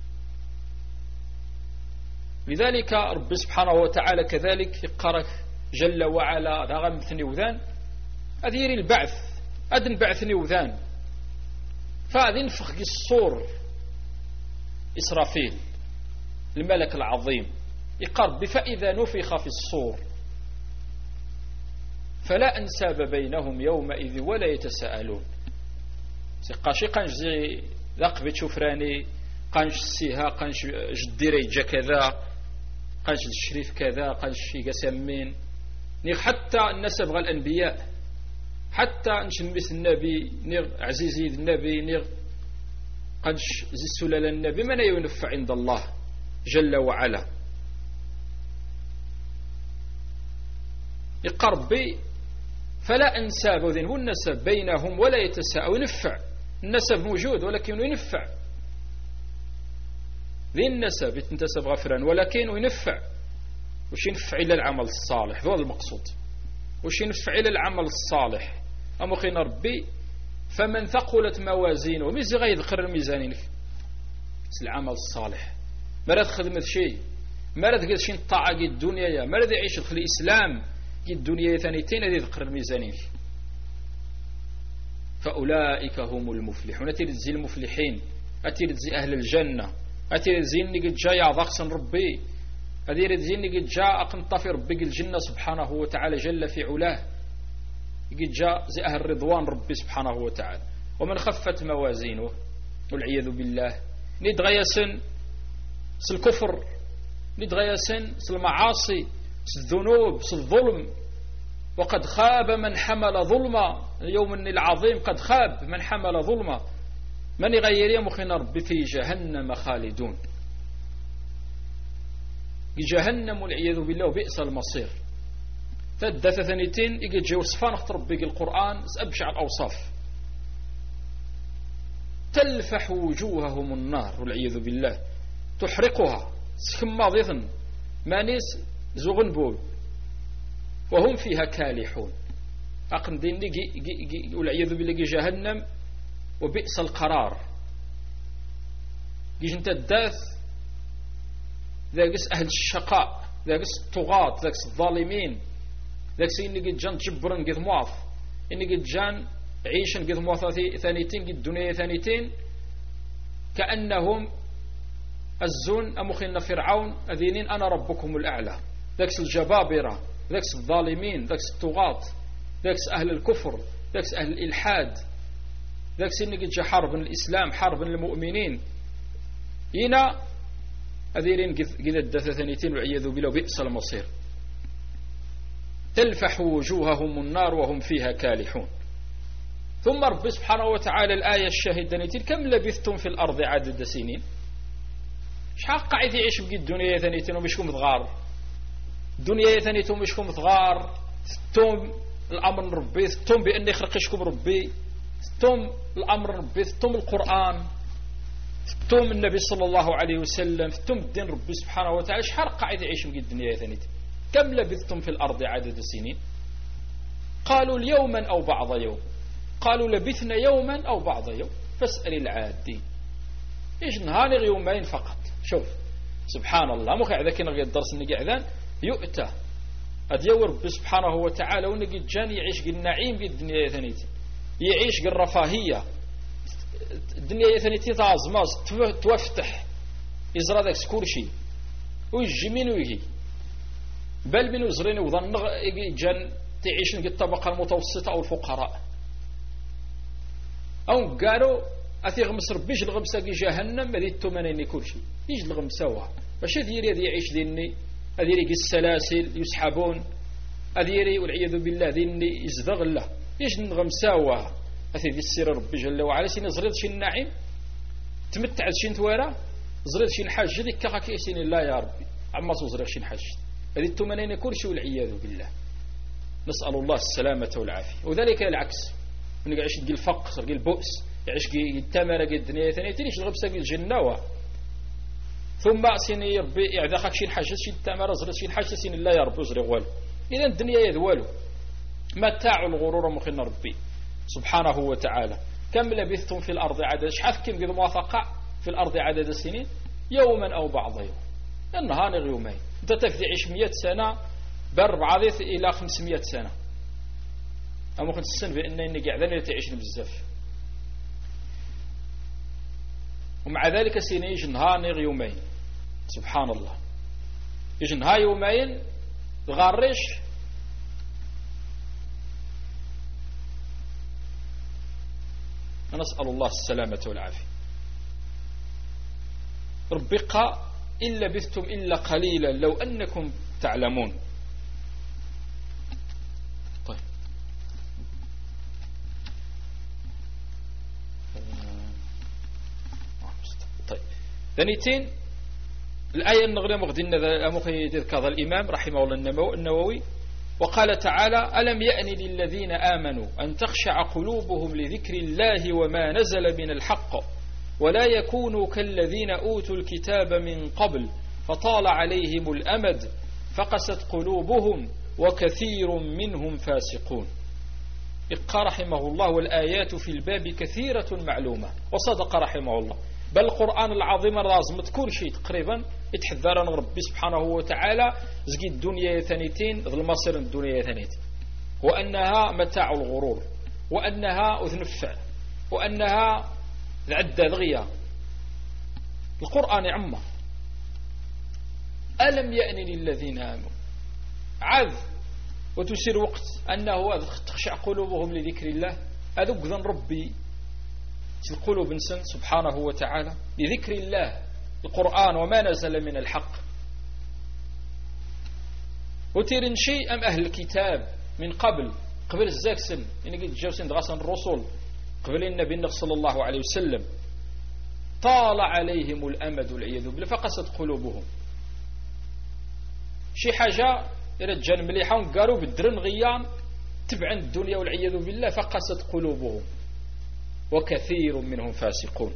لذلك رب سبحانه وتعالى كذلك يقرأ جل وعلا رغم مثني وذان أذيري البعث أدن بعثني وذان فأذن فخ الصور إسرافيل الملك العظيم يقرب فإذا نفخ في الصور فلا أنساب بينهم يومئذ ولا يتساءلون. قاشي قانش زي ذاقبت شفراني قانش السيها قانش جديري جا كذا قانش الشريف كذا قانش يقسمين نيغ حتى الناس بغى الأنبياء حتى نشمس النبي نيغ عزيزي النبي نيغ قانش زي السلالة النبي من ينفع عند الله جل وعلا. يقرب بي فلا أنساب وذين والنسب بينهم ولا يتساءل ينفع. النسب موجود ولكن ينفع، ذي النسب يتنتسب غفران ولكن ينفع. وش ينفع إلى العمل الصالح، هذا المقصود. وش ينفع إلى العمل الصالح أم خين ربي فمن ثقلت موازينه ميزي غيذكر الميزانين العمل الصالح. مراد خدمة شيء، مراد قد شين طاعة قد الدنيا، مراد يعيش في الإسلام قد الدنيا ثانيتين هذه ذكر الميزانين. فأولئك هم المفلحون. أتيرزي المفلحين، أتيرزي أهل الجنة، أتيرزي إني قد جاء يعضقصن ربي، أتيرزي إني قد جاء أقنطفي ربي الجنة سبحانه وتعالى جل في علاه، قد جاء زي أهل الرضوان ربي سبحانه وتعالى. ومن خفت موازينه والعياذ بالله ندغيسن الكفر، ندغيسن المعاصي، الذنوب، الظلم. وقد خاب من حمل ظلما، اليوم العظيم قد خاب من حمل ظلما. من يغير مخنا ربي في جهنم خالدون، جهنم والعياذ بالله وبئس المصير. ثلاثة ثانيتين يجي جاي وصفان اختر ربي القرآن أبشع الأوصاف. تلفح وجوههم النار والعياذ بالله، تحرقها سكما ضيثن مانيس زغن بول وهم فيها كالحون. أقن دين والعياذ بالله جهنم وبئس القرار. جيش انت الداث ذاكس أهل الشقاء، ذاكس الطغاة، ذاكس الظالمين، ذاكس إني قد جان تجبرن قد مواف، إني قد جان عيشن قد مواف ثانيتين قد دنيا ثانيتين، كأنهم الزون أمخنا فرعون أذينين أنا ربكم الأعلى. ذاكس الجبابرة، ذاكس الظالمين، ذاكس الطغاة، ذاكس أهل الكفر، ذاكس أهل الإلحاد، ذاكس إني قد جا حرب الإسلام، حرب المؤمنين. هنا أذينين قد الدثة ثانيتين والعياذ بالله بئس المصير. تلفح وجوههم النار وهم فيها كالحون. ثم رب سبحانه وتعالى الآية الشاهدة كم لبثتم في الأرض عدد سنين. شحال قاعد يعيش بقي الدنيا ثانيتين ومشكم متغار، الدنيا ثانيتين ومشكم متغار. ثم الأمر ربي، ثم بأن يخلقشكم ربي، ثم الأمر ربي، ثم القرآن، ثم النبي صلى الله عليه وسلم، ثم الدين ربي سبحانه وتعالى. شحال قاعد يعيش بقي الدنيا ثانيتين. كم لبثتم في الأرض عدد سنين. قالوا اليوما أو بعض يوم، قالوا لبثنا يوما أو بعض يوم فاسأل العادين. إيش نهار يومين فقط. شوف سبحان الله، مو قاعد كنا غير الدرس اللي قاعدان يؤتى أديو رب سبحانه وتعالى ونجي جاني يعيش بالنعيم بالدنيا ثانيتين، يعيش بالرفاهية الدنيا ثانيتين تعظماز توفتح يزرى ذاك كل شيء ويجي من ويجي بل من وزرين وظن جان تعيش نجي الطبقة المتوسطة أو الفقراء. أو قالوا أثي غمس ربيش الغمسة جهنم هذه التمنين كل شيء يجي الغمسة واه باش هذيري هذي يعيش ذيني هذيري السلاسل يسحبون هذيري والعياذ بالله ذيني يزدغ الله يجي الغمسة واه أثي ذي السر ربي جل وعلا سين زريد شي النعيم تمتع شي توارا زريد شي حاجة ذيك كاكي سين الله يا ربي عما تزرق شي حاجة هذه التمنين كل شيء والعياذ بالله. نسأل الله السلامة والعافية. وذلك العكس من يعيش يلقى الفقر يلقى البؤس يعيش التمر قد الدنيا ثانية تنيش الغبسة قد الجنة. ثم سين ربي إذا خاك شي حاجة شي التمر زرت شي حاجة سين الله يا ربي زرق والو. إذا الدنيا يذوالو متاع الغرور مخنا ربي سبحانه وتعالى. كم لبثتم في الأرض عدد شحال كم قد موافقة في الأرض عدد السنين يوما أو بعض يوم. النهار يومين أنت تفدي عيش مئة سنة بربعة إلى خمسمائة سنة. أما كنت السن بأن إني قاعدين تعيش بزاف. ومع ذلك سين يجي نهار يومين سبحان الله يجي نهار يومين الغارش نسأل الله السلامة والعافية. ربي قال إن لبثتم إلا قليلا لو أنكم تعلمون. طيب طيب ثانيتين الآية النغرة مغدين أمخي ذكر الإمام رحمه الله النووي وقال تعالى ألم يأن للذين آمنوا أن تخشع قلوبهم لذكر الله وما نزل من الحق ولا يكونوا كالذين أوتوا الكتاب من قبل فطال عليهم الأمد فقست قلوبهم وكثير منهم فاسقون. قال رحمه الله والآيات في الباب كثيرة معلومة، وصدق رحمه الله، بل القرآن العظيم لازم كل شيء تقريبا يتحذر عن ربي سبحانه وتعالى زكي الدنيا ثانيتين ذو المصير الدنيا ثانيتين، وأنها متاع الغرور، وأنها أذنفع، وأنها عدة ضغية. القرآن عمه ألم يأن للذين آمنوا عذ وتسير وقت أنه تخشع قلوبهم لذكر الله أذوق ذن ربي القلوب انسان سبحانه وتعالى لذكر الله القرآن وما نزل من الحق. وتيرن شيء أم أهل الكتاب من قبل قبل الزاكسن إن قد جاوسن دغاسن الرسول قبل النبي صلى الله عليه وسلم طال عليهم الأمد والعياذ بالله فقست قلوبهم. شي حاجة رجال مليحة وقالوا بالدرن غيان تبعا الدنيا والعياذ بالله فقست قلوبهم وكثير منهم فاسقون.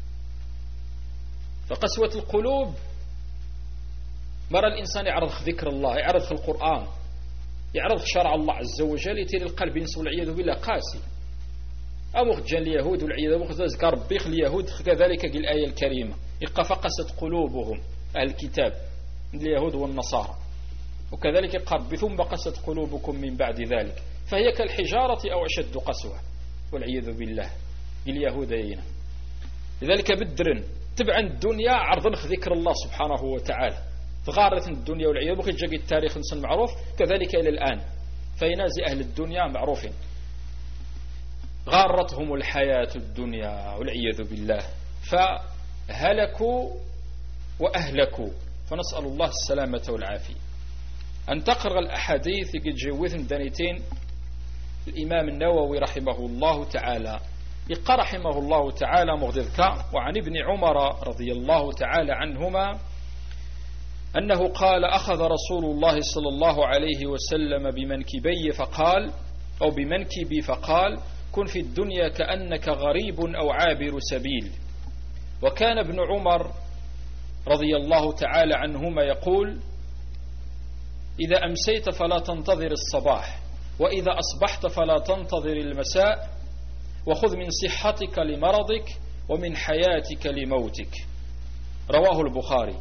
فقسوة القلوب مرة الإنسان يعرض ذكر الله، يعرض في القرآن، يعرض شرع الله عز وجل، يتير القلب ينسو والعياذ بالله قاسي. أمخ جان اليهود والعياذ بالله ذكر ربيخ اليهود كذلك قال الآية الكريمة إقا فقست قلوبهم أهل الكتاب اليهود والنصارى، وكذلك قرب ثم قست قلوبكم من بعد ذلك فهي كالحجارة أو أشد قسوة والعياذ بالله اليهود هنا. لذلك بدرن تبعا الدنيا عرضا ذكر الله سبحانه وتعالى غارت الدنيا والعياذ بالله جاء التاريخ انسان معروف كذلك إلى الآن فينازي أهل الدنيا معروفين غارتهم الحياة الدنيا والعياذ بالله فهلكوا وأهلكوا. فنسأل الله السلامة والعافية. أن تقرأ الأحاديث قد جوثن دانيتين الإمام النووي رحمه الله تعالى يقى رحمه الله تعالى مغذذك وعن ابن عمر رضي الله تعالى عنهما أنه قال أخذ رسول الله صلى الله عليه وسلم بمنكبي فقال أو بمنكبي فقال كن في الدنيا كأنك غريب أو عابر سبيل. وكان ابن عمر رضي الله تعالى عنهما يقول إذا أمسيت فلا تنتظر الصباح وإذا أصبحت فلا تنتظر المساء وخذ من صحتك لمرضك ومن حياتك لموتك. رواه البخاري.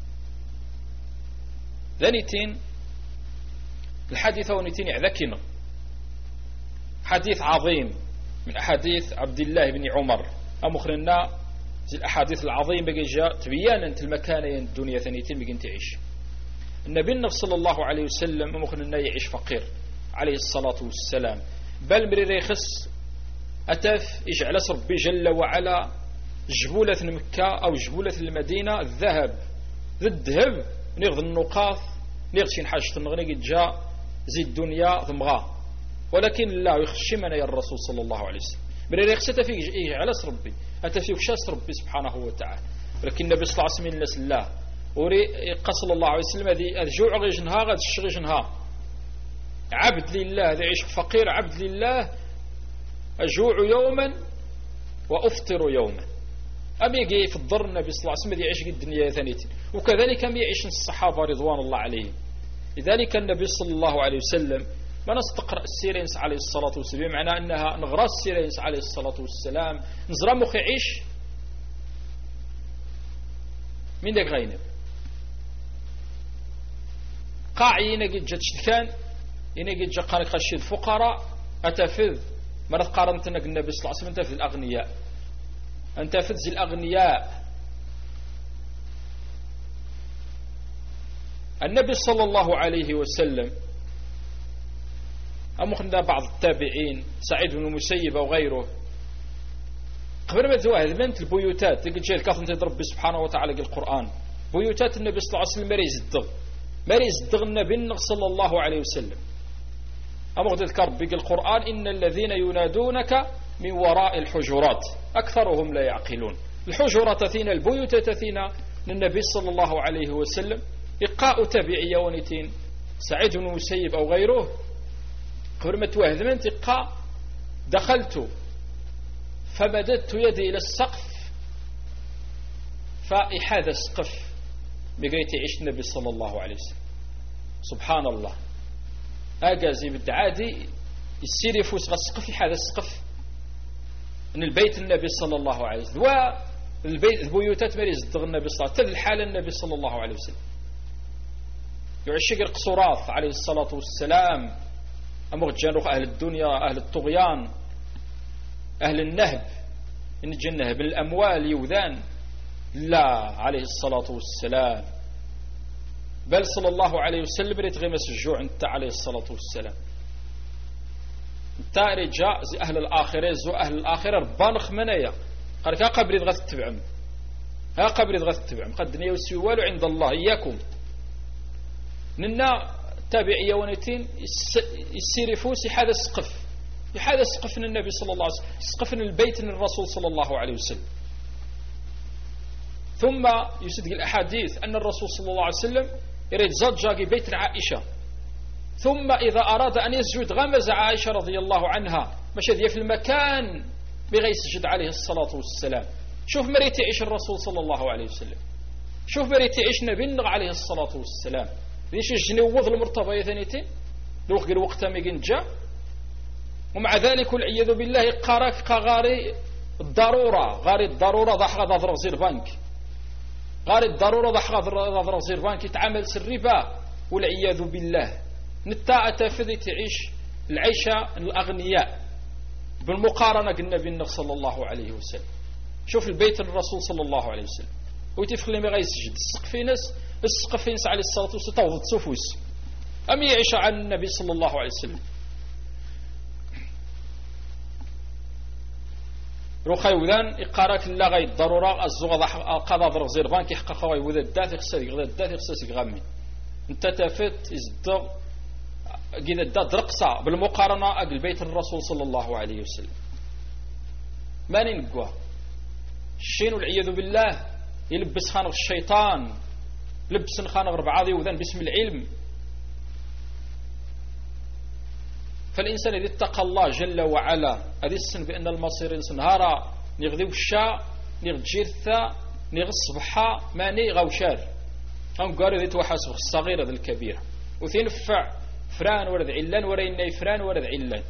ذنتين الحديث ونتين عذكنا حديث عظيم من أحاديث عبد الله بن عمر أمخرنا زي الأحاديث العظيمة بقى جاء تبيانا المكان الدنيا ثانيتين بقى تعيش. النبي صلى الله عليه وسلم أمخرنا يعيش فقير عليه الصلاة والسلام بل مرير يخص أتف يجعل ربي جل وعلا جبولة مكة أو جبولة المدينة الذهب ذي الذهب نغذ النقاط نغذ شين حاجة نغني جاء زي الدنيا ضمغا ولكن لا يخشي من يا الرسول صلى الله عليه وسلم مرير يخص أتفي يجعل ربي أتفي وشاس ربي سبحانه وتعالى. ولكن النبي صلى الله عليه وسلم الناس الله وري قصل الله عليه وسلم هذه الجوع غير جنها غير الشغي جنها عبد لله هذا يعيش فقير عبد لله أجوع يوما وأفطر يوما. أم يجي في الضر النبي صلى الله عليه وسلم يعيش الدنيا ثانيتين وكذلك أم يعيش الصحابة رضوان الله عليهم. لذلك النبي صلى الله عليه وسلم ما نستقرأ السيرينس عليه الصلاة والسلام معنى أنها نغرى السيرينس عليه الصلاة والسلام نزرى مخ يعيش من ذاك غينب قاعي ينجد جد شتكان ينجد جقانك خشي الفقراء أتفذ ما نتقارنت أنك النبي صلى الله عليه وسلم أنتفذ الأغنياء أنتفذ زي الأغنياء. النبي صلى الله عليه وسلم أمخنا بعض التابعين سعيد بن المسيب وغيره قبل ما تواهد بنت البيوتات تقول شيء الكاثن تضرب سبحانه وتعالى القرآن بيوتات النبي صلى الله عليه وسلم مريز الدغ مريز الدغ النبي صلى الله عليه وسلم أمغ تذكر بك القرآن إن الذين ينادونك من وراء الحجرات أكثرهم لا يعقلون. الحجرات تثين البيوت تثين للنبي صلى الله عليه وسلم إقاء تبعية ونتين سعيد بن المسيب أو غيره قبل ما توهد من تقى دخلت فمددت يدي إلى السقف فإحاذ السقف بقيت عيش النبي صلى الله عليه وسلم. سبحان الله، أجازي بالدعادي يسير يفوس غسقف يحاذ السقف من البيت النبي صلى الله عليه وسلم والبيت البيوتات مريز الدغ النبي صلى الله عليه وسلم الحال النبي صلى الله عليه وسلم يعشق القصورات عليه الصلاة والسلام أمغجان أهل الدنيا أهل الطغيان أهل النهب إن جنه بالأموال يوذان لا عليه الصلاة والسلام بل صلى الله عليه وسلم ريتغمس الجوع انت عليه الصلاة والسلام انت رجاء زي أهل الآخرة زو أهل الآخرة ربانخ منايا قال كا قبل يدغث تتبعم ها قبل يدغث تتبعم قد دنيا والسوال عند الله إياكم ننا تابعية ونتين يسير فوسي هذا السقف هذا سقف النبي صلى الله عليه وسلم سقف البيت الرسول صلى الله عليه وسلم. ثم يصدق الأحاديث أن الرسول صلى الله عليه وسلم يريد زجاج بيت عائشة ثم إذا أراد أن يسجد غمز عائشة رضي الله عنها مشى في المكان بغي يسجد عليه الصلاة والسلام. شوف مريت يعيش الرسول صلى الله عليه وسلم شوف مريت يعيش نبي عليه الصلاة والسلام ليش الجنوض المرتبة ثانيتين لوخ قال وقتها ميجن جاء ومع ذلك والعياذ بالله قارك قغاري الضرورة غاري الضرورة ضحى ضرر زير بنك غاري الضرورة ضحى ضرر زير بنك يتعامل سربا والعياذ بالله نتا أتفذي تعيش العيشة الأغنياء بالمقارنة قلنا بالنبي صلى الله عليه وسلم. شوف البيت الرسول صلى الله عليه وسلم ويتفخلي ما غيسجد السقف ناس السقف ناس عليه الصلاة والسلام توضد سفوس أم يعيش عن النبي صلى الله عليه وسلم روخاي وذان إقارك لا غاية ضرورة الزغض قضى ضرغ زيربان كي حقق غاية وذا الداث يخسر غدا الداث يخسر غامي انت تفت إزدغ قيد الداد رقصة بالمقارنة أقل بيت الرسول صلى الله عليه وسلم ما ننقوى الشين والعياذ بالله يلبس خانق الشيطان لبس خانق ربعاضي وذان باسم العلم. فالإنسان إذا اتقى الله جل وعلا هذه السن بأن المصير إنسان هارا نغذي وشا نغجيرثا نغصبحا ماني غوشار هم قالوا ذي توحاسب الصغيرة ذي الكبيرة وثينفع فران ورد علان ورينا فران ورد علان.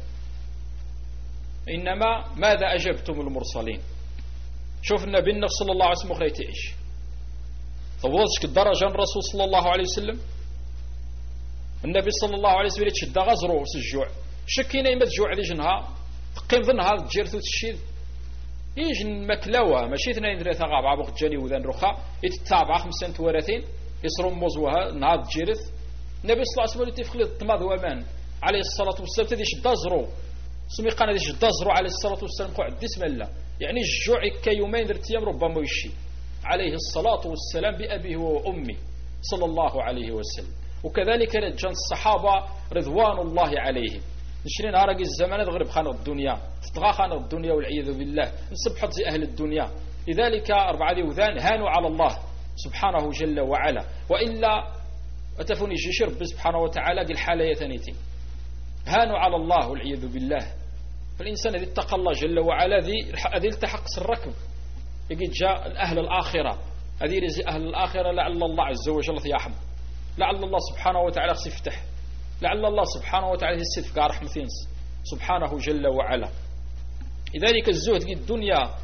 إنما ماذا أجبتم المرسلين؟ شوفنا بالنبي صلى الله عليه وسلم أخرى تعيش طوضتك الدرجة الرسول صلى الله عليه وسلم النبي صلى الله عليه وسلم يتشد غزرو سجوع شكينا يمد جوع ذي جنها تقيم ظنها تجيرثو تشيد يجي المكلوة ماشي اثنين ثلاثة غابة بغت جاني وذان رخا يتتابع خمسة وثلاثين يصرم موزوها نهار تجيرث النبي صلى الله عليه وسلم يتفق للطماذ ومان عليه الصلاة والسلام تدي شد زرو سمي قانا دي شد زرو عليه الصلاة والسلام قعد بسم الله يعني الجوع كيومين ذرت ايام ربما يشي عليه الصلاة والسلام بأبيه وأمي صلى الله عليه وسلم. وكذلك رجال الصحابة رضوان الله عليهم نشرين هارق الزمان غرب خانق الدنيا تطغى خانق الدنيا والعياذ بالله نسبحت زي أهل الدنيا لذلك أربعة وذان هانوا على الله سبحانه جل وعلا وإلا أتفوني جيش رب سبحانه وتعالى قل حالة ثانيتين هانوا على الله والعياذ بالله. فالإنسان الذي اتقى الله جل وعلا ذي التحق الركب يجي جاء أهل الآخرة هذه رزي أهل الآخرة لعل الله عز وجل يحب لعل الله سبحانه وتعالى يفتح لعل الله سبحانه وتعالى يسد في رحمة سبحانه جل وعلا. لذلك الزهد في الدنيا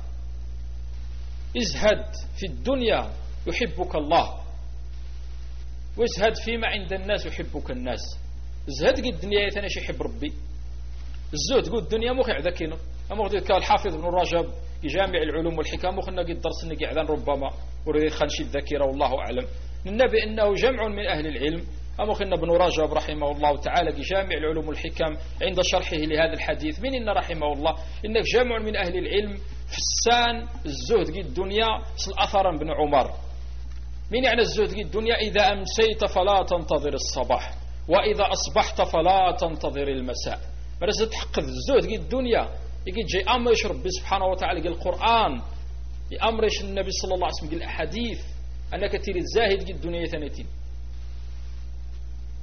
ازهد في الدنيا يحبك الله وازهد فيما عند الناس يحبك الناس. ازهد في الدنيا يتناش يحب ربي الزهد قد الدنيا مخيع ذكينا أما قد يذكر الحافظ بن رجب جامع العلوم والحكام وخلنا قد درس نقي عذان ربما وريد خنشي الذكيرة والله أعلم النبي إنه جمع من أهل العلم أما خلنا بن رجب رحمه الله تعالى جامع العلوم والحكام عند شرحه لهذا الحديث من إن رحمه الله إنك جمع من أهل العلم فسان الزهد قد الدنيا أثرا بن عمر من يعني الزهد قد الدنيا إذا أمسيت فلا تنتظر الصباح وإذا أصبحت فلا تنتظر المساء مرسل تحقق الزهد قد الدنيا يجي جاي أمرش ربي سبحانه وتعالى قال القرآن يأمرش النبي صلى الله عليه وسلم قال الأحاديث أنك تريد زاهد قد الدنيا ثانيتين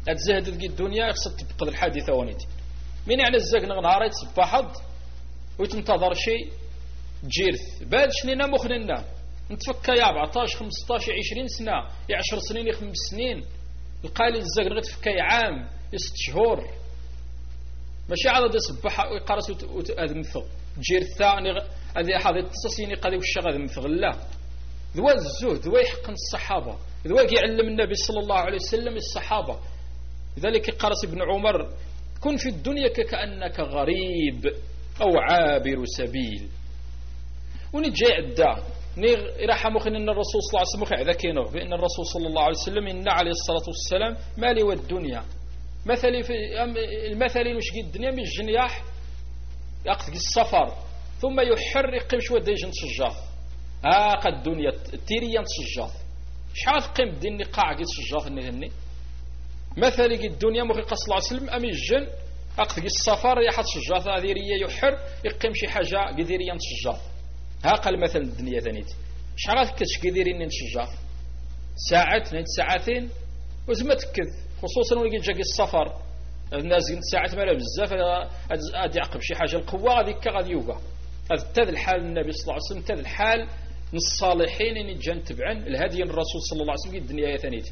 أتزهد في الدنيا خصك تبقى الحادثة ونيتي من يعني الزاق نهار تصبحض وتنتظر شيء جيرث بعد شنينا مخننا نتفكى يا أربعطاش خمسطاش عشرين سنة يا عشر سنين يا خمس سنين القالي الزاق نتفكى عام ست شهور ماشي عاد يصبح ويقرص وتأذمث جيرثا هذه هذه التصاصيني قالي وش غادي مثغ لا ذوا الزهد ذوا يحق الصحابة ذوا يعلم النبي صلى الله عليه وسلم الصحابة لذلك قرص ابن عمر كن في الدنيا كأنك غريب أو عابر سبيل ونجي عدا راح مخن أن الرسول صلى الله عليه وسلم مخ عذا كينوغ بأن الرسول صلى الله عليه وسلم إن عليه الصلاة والسلام مالي والدنيا مثلي في المثل وش قد الدنيا من الجنياح يقضي السفر ثم يحرق شويه ديجن تشجاف ها قد الدنيا تيريا تشجاف شحال قيم دين قاع قد تشجاف نهني مثل قد الدنيا مخي صلى الله عليه وسلم امي الجن اقضي السفر يا حد تشجاف هذه ريه يحر يقيم شي حاجه قديريا تشجاف ها قال مثل الدنيا ثانيت شحال كاش قديرين تشجاف ساعه اثنين ساعتين وزما تكذ خصوصا وين جاكي السفر الناس قلت ساعات مالا بزاف غادي يعقب شي حاجه القوه غادي غادي يوقع هذا تذ الحال النبي صلى الله عليه وسلم تذ الحال الصالحين اللي جان تبعا الهدي الرسول صلى الله عليه وسلم الدنيا ثانيتي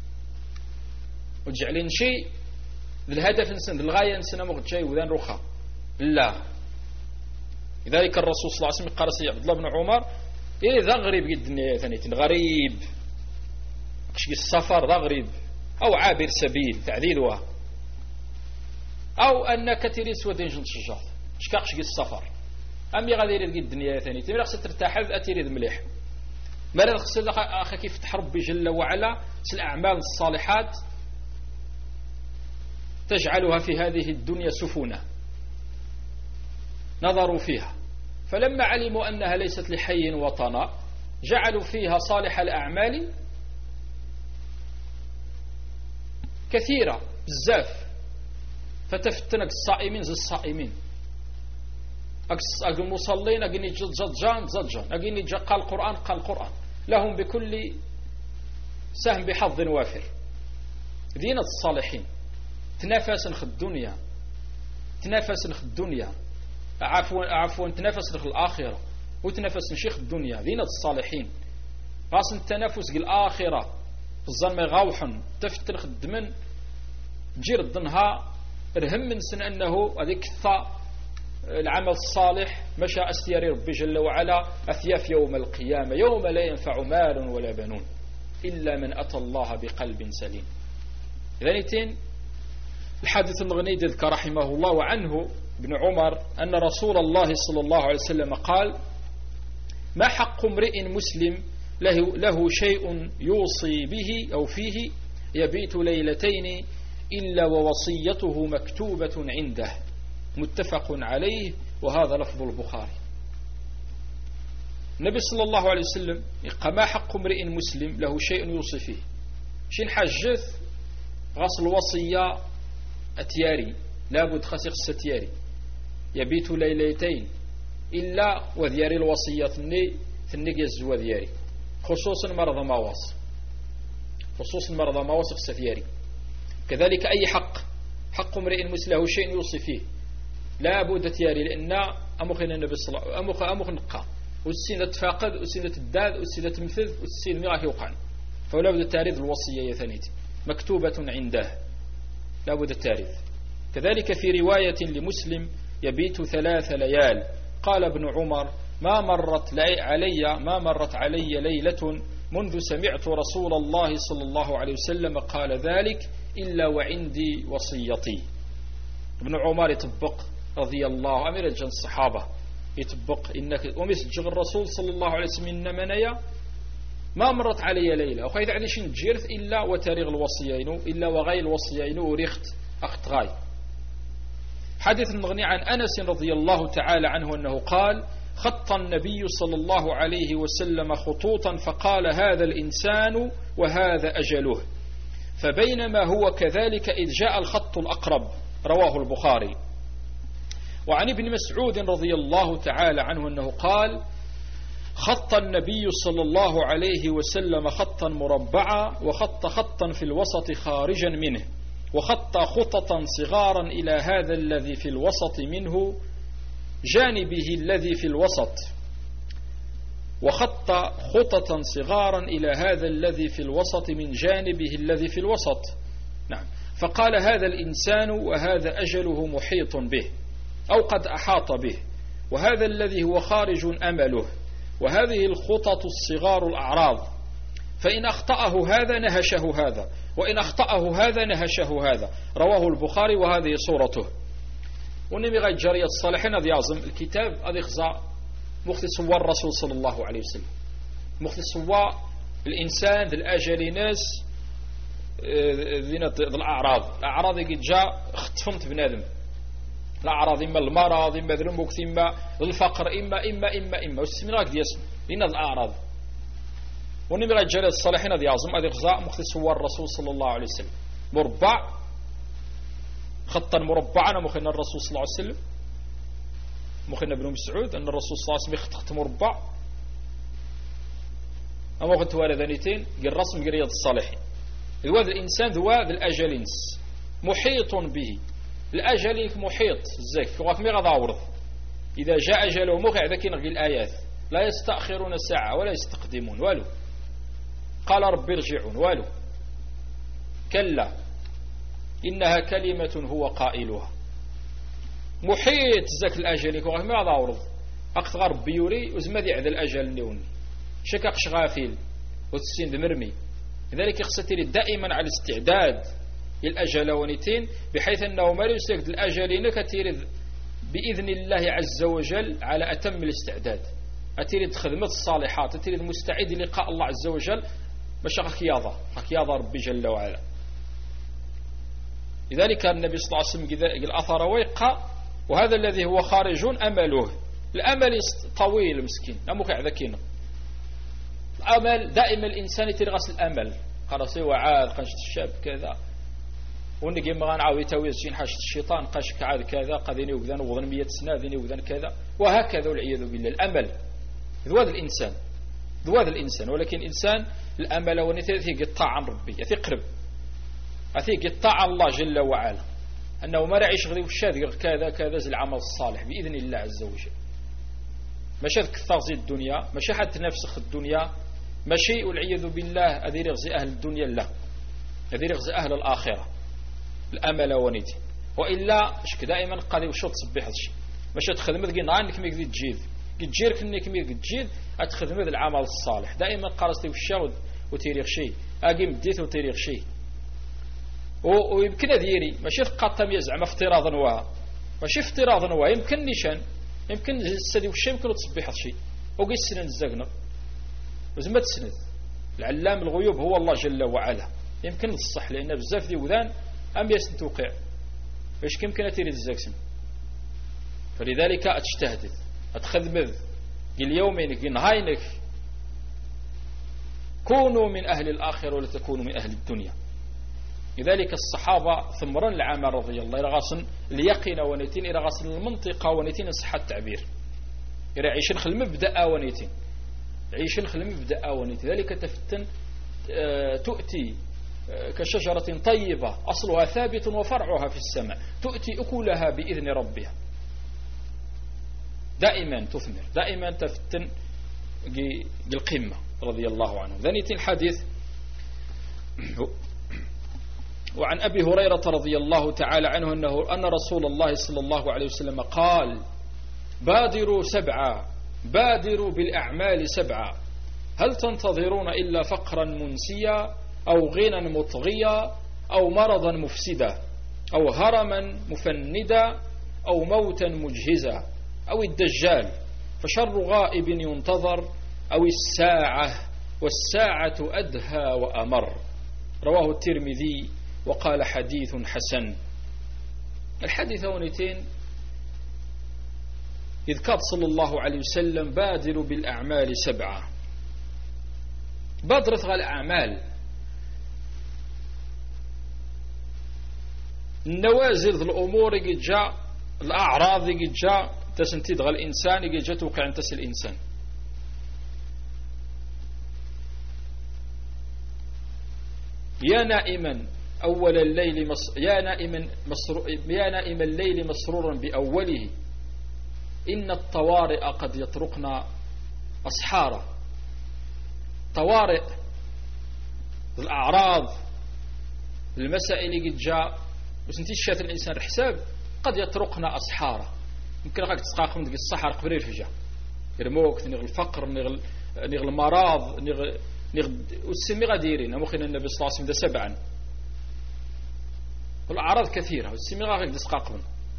وجعلين شيء الهدف نسن الغايه نسن مغد جاي وذان رخا لا لذلك الرسول صلى الله عليه وسلم قال سي عبد الله بن عمر اذا غريب الدنيا ثانيتي غريب شي السفر ذا غريب او عابر سبيل تعديلها او انك تريد سودين جنت الشجار شكاقش السفر امي غادي يريد الدنيا ثاني تمي خصك ترتاح اتريد مليح مرات خصك اخي كيف تحرب جل وعلا الاعمال الصالحات تجعلها في هذه الدنيا سفونه نظروا فيها فلما علموا انها ليست لحي وطنا جعلوا فيها صالح الاعمال كثيره بزاف فتفتنك الصائمين زي الصائمين أقل المصلين أقل جدجان زجان أقل قال القرآن قال القرآن لهم بكل سهم بحظ وافر دينة الصالحين تنافس نخ الدنيا تنافس نخ الدنيا عفوا عفوا تنافس نخ الآخرة وتنافس نشيخ الدنيا دينة الصالحين غاس التنافس الآخرة الظلم غاوحن تفتن خدمن جير الضنها رهم من سن أنه هذيك العمل الصالح مشى أستياري ربي جل وعلا أثياف يوم القيامة يوم لا ينفع مال ولا بنون إلا من أتى الله بقلب سليم. ذانيتين الحادث الغني ذكر رحمه الله وعنه ابن عمر أن رسول الله صلى الله عليه وسلم قال ما حق امرئ مسلم له, له شيء يوصي به أو فيه يبيت ليلتين إلا ووصيته مكتوبة عنده متفق عليه وهذا لفظ البخاري. النبي صلى الله عليه وسلم قال ما حق امرئ مسلم له شيء يوصي فيه شين حجث غسل وصية أتياري لابد خسق ستياري يبيت ليلتين إلا وذياري الوصية ثني ثني يزوى ذياري خصوصا مرضى مواص خصوصا مرضى مواص ستياري. كذلك أي حق حق امرئ مسلم له شيء يوصي فيه لا بد تياري لأن أمخنا النبي صلى الله عليه وسلم أمخ نقا والسينة تفاقد والسينة تداد والسينة تنفذ والسينة مياه يوقع فلا بد تاريخ الوصية يا ثنيتي مكتوبة عنده لا بد التاريخ. كذلك في رواية لمسلم يبيت ثلاث ليال قال ابن عمر ما مرت علي ما مرت علي ليلة منذ سمعت رسول الله صلى الله عليه وسلم قال ذلك إلا وعندي وصيتي. ابن عمر يطبق رضي الله أمير الجن الصحابة يطبق إنك ومسجغ الرسول صلى الله عليه وسلم إنما نيا ما مرت علي ليلة وخيث عليش نجيرث إلا وتاريغ الوصيين إلا وغي الوصيين وريخت أخت غاي. حديث مغني عن أنس رضي الله تعالى عنه أنه قال خط النبي صلى الله عليه وسلم خطوطا فقال هذا الإنسان وهذا أجله فبينما هو كذلك إذ جاء الخط الأقرب رواه البخاري. وعن ابن مسعود رضي الله تعالى عنه أنه قال خط النبي صلى الله عليه وسلم خطا مربعا وخط خطا في الوسط خارجا منه وخط خططا صغارا إلى هذا الذي في الوسط منه جانبه الذي في الوسط وخط خططا صغارا إلى هذا الذي في الوسط من جانبه الذي في الوسط. نعم. فقال هذا الإنسان وهذا أجله محيط به أو قد أحاط به، وهذا الذي هو خارج أمله، وهذه الخطط الصغار الأعراض، فإن أخطأه هذا نهشه هذا، وإن أخطأه هذا نهشه هذا. رواه البخاري وهذه صورته. ونمي غاية جارية الصالحين هذا يعظم الكتاب هذا يخزع مختص صور الرسول صلى الله عليه وسلم، مختص صور الإنسان ذي الأجل ناس ذين الأعراض الأعراض يجي جاء اختفمت بنادم الأعراض إما المرض إما ذنبك إما الفقر إما إما إما إما والسمين راك دي اسم لنا الأعراض. ونمي غاية جارية الصالحين هذا يعظم هذا يخزع مختص صور الرسول صلى الله عليه وسلم مربع خطا مربعا مخنا الرسول صلى الله عليه وسلم مخنا ابن مسعود أن الرسول صلى الله عليه وسلم يخط خط مربع أما قلت والدانيتين قال رسم رياض الصالحين. هذا الإنسان ذو الأجلينس محيط به الأجلينك محيط الزيك وقت مي غضاورض إذا جاء أجله مقع ذاك نغي الآيات لا يستأخرون ساعة ولا يستقدمون والو. قال رب ارجعون والو كلا إنها كلمة هو قائلها محيط زك الأجل وقت ما ضاورض أكثر ربي يوري وزمد يعذ الأجل نيوني شكاق شغافيل وتسين دمرمي. لذلك يقصتي دائما على الاستعداد للأجل ونتين بحيث أنه ما يسكت الأجل كثير بإذن الله عز وجل على أتم الاستعداد. أتريد خدمة الصالحات أتريد مستعد لقاء الله عز وجل مش خياضة خياضة ربي جل وعلا. لذلك النبي صلى الله عليه وسلم قال أثر ويقع وهذا الذي هو خارج أمله الأمل طويل مسكين نموك عذكينا الأمل دائما الإنسان يترغس الأمل خلاص هو عاد قنشت الشاب كذا ونقي مغان عاوي تويز جين حاشت الشيطان قاشك عاد كذا قذيني وقذان وغذن مية سنة ذيني وقذن كذا وهكذا والعياذ بالله. الأمل ذواد الإنسان ذواد الإنسان ولكن إنسان الأمل ونثي قطع عن ربي يثي قرب أثي قطع الله جل وعلا أنه ما رعيش غذي وشاد كذا كذا زي العمل الصالح بإذن الله عز وجل. ماشي كثر زي الدنيا ماشي حتى نفسخ الدنيا ماشي والعياذ بالله أذي رغزي أهل الدنيا لا أذي رغزي أهل الآخرة الأمل ونيتي وإلا شك دائما قادي وشوط صبيح هذا الشيء ماشي تخدم ذي نعانك ميك ذي تجيد تجيرك انك ميك تجيد أتخدم ذي العمل الصالح دائما قارستي والشاود وتيريخ شيء أقيم ديت وتيريخ شيء ويمكن ديري ماشي تقطم يزعم افتراضا وها ماشي افتراضا وها يمكن نيشان يمكن السدي والشيء يمكن تصبح هذا الشيء وقي السنن الزقنا وزما تسند العلام الغيوب هو الله جل وعلا يمكن الصح لأن بزاف دي وذان أم يسن توقع فاش كيمكن تيري الزاكسن. فلذلك أتجتهد أتخدمذ قل يومينك قل نهاينك كونوا من أهل الآخرة ولا تكونوا من أهل الدنيا. لذلك الصحابة ثمرا العامة رضي الله رغاصن ليقين ونتين إلى غاصن المنطقة ونتين صحة التعبير إلى عيشن خل مبدأ ونتين عيشن خل مبدأ ونتين. ذلك تفتن تؤتي كشجرة طيبة أصلها ثابت وفرعها في السماء تؤتي أكلها بإذن ربها دائما تثمر دائما تفتن بالقمة رضي الله عنه. ذنيت الحديث وعن أبي هريرة رضي الله تعالى عنه أنه أن رسول الله صلى الله عليه وسلم قال بادروا سبعا بادروا بالأعمال سبعا هل تنتظرون إلا فقرا منسيا أو غنى مطغيا أو مرضا مفسدا أو هرما مفندا أو موتا مجهزا أو الدجال فشر غائب ينتظر أو الساعة والساعة أدهى وأمر. رواه الترمذي وقال حديث حسن. الحديث ونتين إذ قال صلى الله عليه وسلم بادروا بالأعمال سبعة بادرت على الأعمال النوازل الأمور يجي جاء الأعراض يجي جاء تسنتيد غا الإنسان يجي جاء توقع أن تسل الإنسان. يا نائما أول الليل مص... يا نائما مسرو... يا نائم الليل مسرورا بأوله إن الطوارئ قد يطرقنا أسحارا. طوارئ الأعراض المسائل اللي قد جاء وسنتي شات الإنسان الحساب قد يطرقنا أسحارا. يمكن غاك تسقاكم ديك الصحراء قبل الفجا يرموك نغ الفقر نغ نغ المرض نغ نغ والسمي غاديرين مخنا النبي صلى الله عليه وسلم سبعا والأعراض كثيرة والسمي غاك تسقاكم.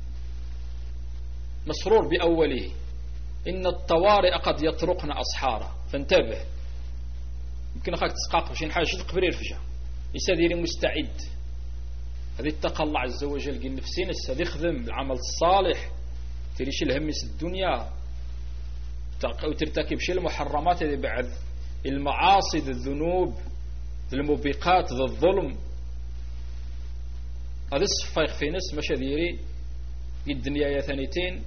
مسرور بأوله إن الطوارئ قد يطرقنا أسحارا فانتبه. يمكن غاك تسقاكم شي حاجة قبل الفجا يساديري مستعد. هذه اتقى الله عز وجل قل نفسين الساد يخدم العمل الصالح تريش الهمس الدنيا وترتكب شيء المحرمات هذه بعد المعاصي الذنوب الموبقات ذا الظلم. هذا الصفايق في ناس ماشي ديري الدنيا يا ثانيتين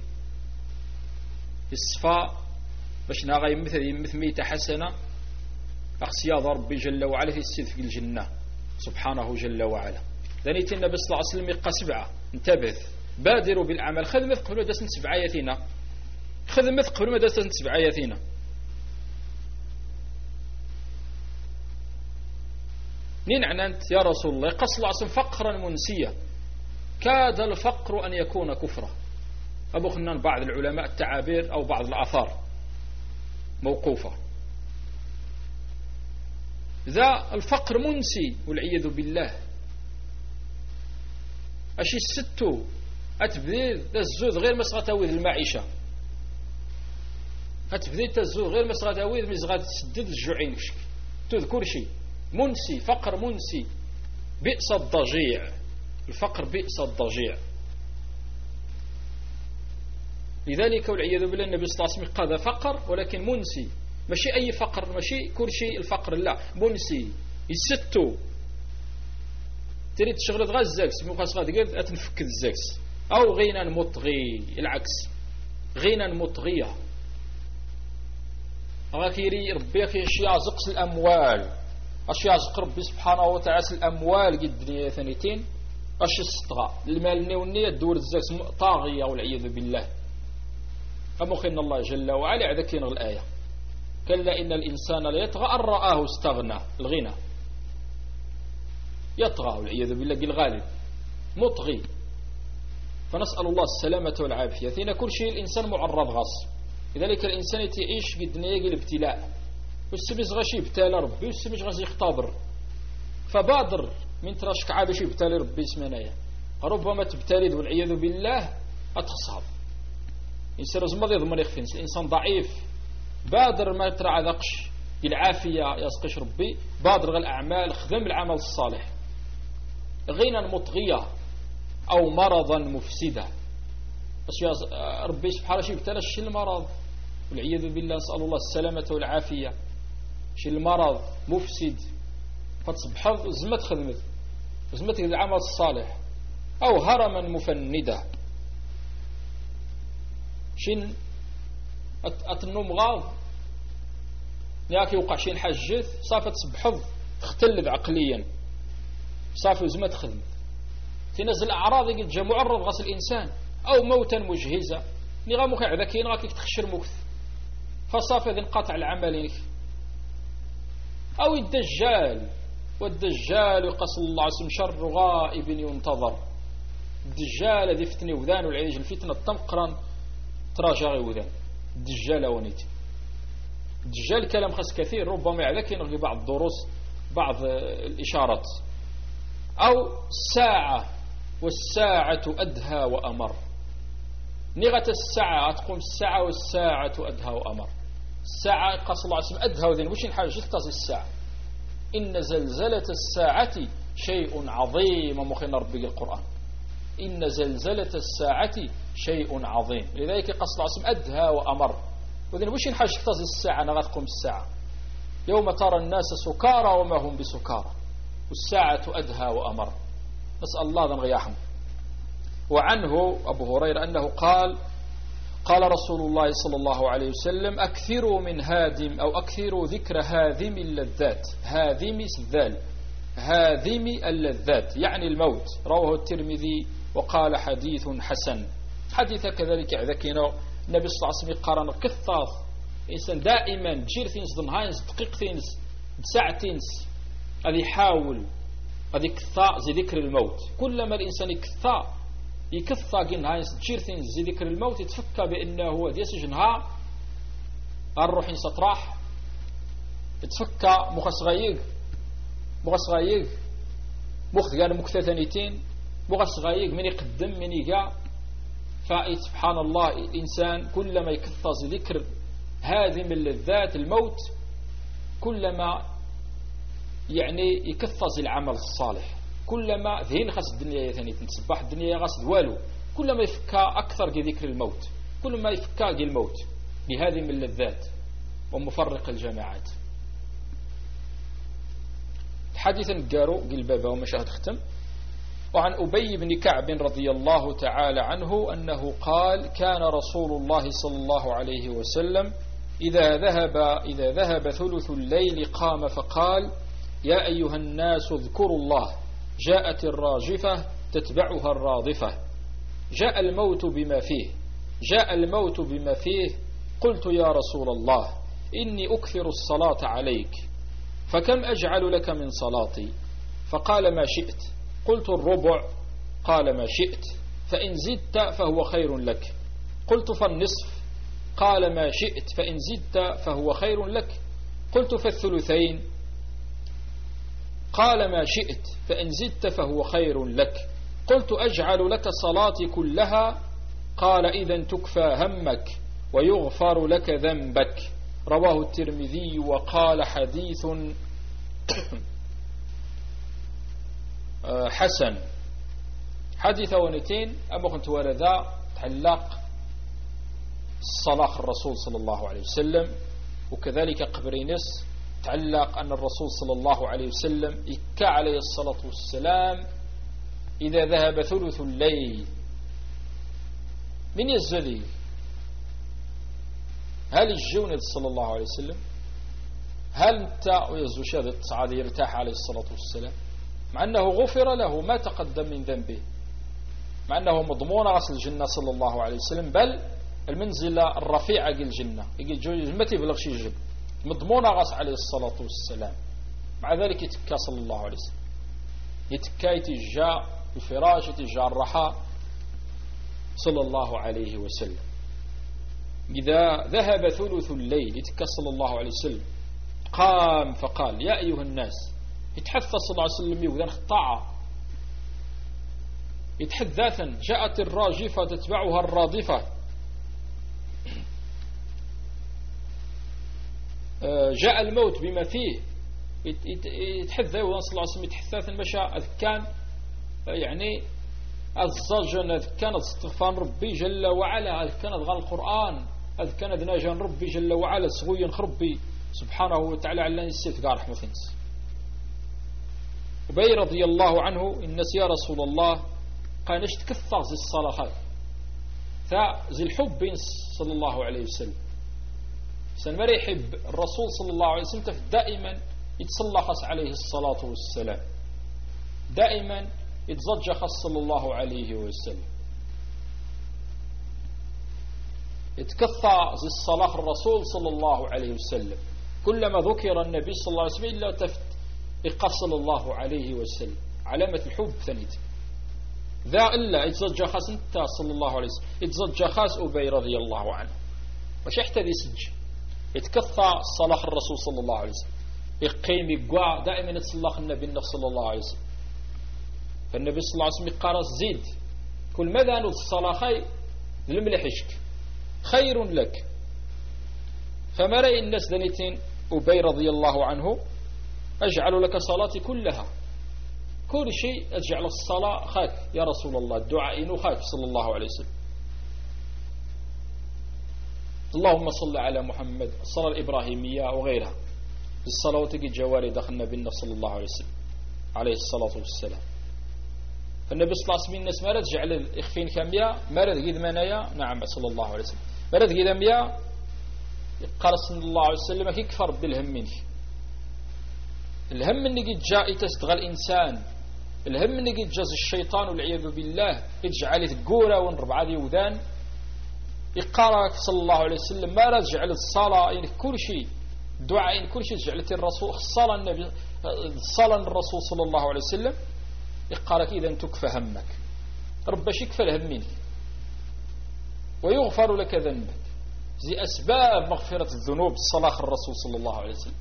الصفاء باش ناغي مثل يمثل ميتة حسنة أخسيا ربي جل وعلا في السيد في الجنة سبحانه جل وعلا. ثانيتين النبي صلى الله عليه وسلم يبقى سبعة. انتبه بادروا بالأعمال. خذ مثل قبل مدرسة سبع آياتنا خذ مثل قبل مدرسة سبع آياتنا. نين عننت يا رسول الله قص الله عصم فقرا منسيا كاد الفقر أن يكون كفرا. أبو خنان بعض العلماء التعابير أو بعض الآثار موقوفة. ذا الفقر منسي والعياذ بالله. أشي الستو أتبذيذ تزود غير مسغة تاويذ المعيشة أتبذيذ تزود غير مسغة تاويذ مزغة تسدد الجوعين تذكر شيء منسي. فقر منسي بئس الضجيع. الفقر بئس الضجيع. لذلك والعياذ بالله النبي صلى الله عليه وسلم قال فقر ولكن منسي ماشي أي فقر ماشي كل شيء الفقر لا منسي يستو تريد تشغل غا الزاكس مقاس غادي قال أتنفك الزاكس أو غنى مطغي العكس غنى مطغية غاكيري ربي كيشي يعزق الأموال أش يعزق ربي سبحانه وتعالى الأموال قد الدنيا ثانيتين أش يستغى المال نيونية دور الزاكس طاغية والعياذ بالله. فمخن الله جل وعلا عذكين الآية كلا إن الإنسان ليطغى أن رآه استغنى الغنى يطغى والعياذ بالله بالغالب مطغي. فنسأل الله السلامة والعافية. ثينا كل شيء الإنسان معرض غاص. لذلك الإنسان يعيش قد نيجي الابتلاء والسبيز غاشي ابتلى ربي والسبيز غاشي يختبر. فبادر من تراشك عابش يبتلي ربي اسمنايا ربما تبتلي والعياذ بالله أتخصاب. إنسان رزمض يضمن يخفين الإنسان ضعيف بادر ما ترى ذقش العافية يسقش ربي بادر غير الأعمال خدم العمل الصالح. غنى مطغية أو مرضا مفسدا بس ربي سبحانه شي ابتلى شي المرض والعياذ بالله نسأل الله السلامة والعافية. شي المرض مفسد فتصبح زمت خدمت زمت العمل الصالح أو هرما مفندا شين أتنوم غاض ياكي وقع شي الحجث صافي تصبحض تختلف عقليا صافي زمت خدمت تنزل أعراض قد جا معرض غاس الإنسان أو موتا مجهزة نغا مكع ذكين غاكي تخشر مكث فصافي ذي انقطع العمل. أو الدجال والدجال يقص الله عسم شر غائب ينتظر. الدجال ذي فتني وذان والعيج الفتنة التمقرا تراجع وذان الدجال ونيتي. الدجال كلام خاص كثير ربما يعلك ينغي بعض الدروس بعض الإشارات. أو الساعة والساعة أدهى وأمر. نغة الساعة تقوم الساعة والساعة أدهى وأمر. الساعة قص الله عسم أدهى وذين وش الحاجة تقص الساعة. إن زلزلة الساعة شيء عظيم مخين ربي القرآن. إن زلزلة الساعة شيء عظيم. لذلك قص الله عسم أدهى وأمر وذين وش الحاجة تقص الساعة نغة تقوم الساعة يوم ترى الناس سكارى وما هم بسكارى والساعة أدهى وأمر. نسأل الله ذن غياحهم. وعنه أبو هريرة أنه قال قال رسول الله صلى الله عليه وسلم أكثروا من هادم أو أكثروا ذكر هادم اللذات. هادم الذال هاذم اللذات يعني الموت. رواه الترمذي وقال حديث حسن. حديث كذلك ذكينا النبي صلى الله عليه وسلم قارن كثاث إنسان دائما جير ثينس دنهاينس دقيق ثينس ساعتينس هذا يحاول هذا كثا زي ذكر الموت. كلما الإنسان كثا يكثا جنهاينس جير ثينس زي ذكر الموت يتفكى بأنه هو ديس جنها الروح ينسطراح يتفكى مخصغيق مخصغيق مخ قال مكتثنيتين مخصغيق من يقدم من يقع. فسبحان الله الإنسان كلما يكثر ذكر هذه من اللذات الموت كلما يعني يكثر العمل الصالح. كلما ذهين خاص الدنيا ثاني تصبح الدنيا غاص والو كلما يفكى أكثر ذكر الموت كلما يفكى الموت بهذه من اللذات ومفرق الجماعات. حديثا قارو قل بابا ومشاهد ختم. وعن أبي بن كعب رضي الله تعالى عنه أنه قال كان رسول الله صلى الله عليه وسلم إذا ذهب إذا ذهب ثلث الليل قام فقال يا أيها الناس اذكروا الله جاءت الراجفة تتبعها الرادفة جاء الموت بما فيه جاء الموت بما فيه قلت يا رسول الله إني أكثر الصلاة عليك فكم أجعل لك من صلاتي فقال ما شئت قلت الربع قال ما شئت فإن زدت فهو خير لك قلت فالنصف قال ما شئت فإن زدت فهو خير لك قلت فالثلثين قال ما شئت فإن زدت فهو خير لك قلت أجعل لك صلاتي كلها قال إذا تكفى همك ويغفر لك ذنبك. رواه الترمذي وقال حديث حسن. حديث ونتين أما كنت ولذا تعلق الصلاة الرسول صلى الله عليه وسلم وكذلك قبرينس تعلق أن الرسول صلى الله عليه وسلم إكا عليه الصلاة والسلام إذا ذهب ثلث الليل من يزدي هل الجون صلى الله عليه وسلم هل انت ويزوشاد التصعاد يرتاح عليه الصلاة والسلام مع أنه غفر له ما تقدم من ذنبه مع أنه مضمون غسل الجنة صلى الله عليه وسلم بل المنزلة الرفيعة قل الجنة يقول جوج ما تبلغ شيء جب مضمون غسل عليه الصلاة والسلام مع ذلك يتكى صلى الله عليه وسلم يتكى يتجاء الفراش يتجاء الرحاء صلى الله عليه وسلم. إذا ذهب ثلث الليل يتكى صلى الله عليه وسلم قام فقال يا أيها الناس يتحث صلى الله عليه وسلم يوذن خطاعة يتحدثا جاءت الراجفة تتبعها الرادفة جاء الموت بما فيه يتحدث أيضا صلى الله عليه وسلم يتحدثا مشى أذكان يعني الزجن أذكان استغفار ربي جل وعلا أذكان أذغان القرآن أذكان أذناجان ربي جل وعلا سغويا ربي سبحانه وتعالى على السيف قال رحمة فينس. أبي رضي الله عنه الناس يا رسول الله قال نشت كثر زي الصلاة فزي الحب بين صلى الله عليه وسلم سنمر يحب الرسول صلى الله عليه وسلم دائما يتصلى خص عليه الصلاة والسلام دائما يتزجى خص صلى الله عليه وسلم يتكثر زي الصلاة الرسول صلى الله عليه وسلم كلما ذكر النبي صلى الله عليه وسلم إلا تفت صلى الله عليه وسلم علامة الحب ثانية ذا إلا يتزجى خاص انت صلى الله عليه وسلم يتزجى خاص أبي رضي الله عنه وش يحتذي سج يتكثر صلاة الرسول صلى الله عليه وسلم يقيم يقوى دائما يتصلى النبي صلى الله عليه وسلم فالنبي صلى الله عليه وسلم يقال زيد كل ماذا نود الصلاة خير لملحشك خير لك فما رأي الناس دنيتين أبي رضي الله عنه أجعل لك صلاتي كلها كل شيء أجعل الصلاة خاك يا رسول الله الدعاء إنه خاك صلى الله عليه وسلم اللهم صل على محمد الصلاة الإبراهيمية وغيرها الصلاة تجي جواري دخلنا بالنبي صلى الله عليه وسلم عليه الصلاة والسلام فالنبي صلى الله عليه وسلم الناس ما رد جعل الإخفين كامية ما رد قيد منايا نعم صلى الله عليه وسلم ما رد قيد أمية قال صلى الله عليه وسلم يكفر بالهم منك الهم من قد جاء تستغى الإنسان الهم من قد جاز الشيطان والعياذ بالله يجعل ثقورة ونربع ذي وذان يقارك صلى الله عليه وسلم ما رجع للصلاة يعني كل شيء دعاء يعني كل شيء جعلت الرسول الصلاة النبي الصلاة الرسول صلى الله عليه وسلم يقارك إذا تكفى همك ربش يكفى الهم ويغفر لك ذنبك زي أسباب مغفرة الذنوب الصلاة الرسول صلى الله عليه وسلم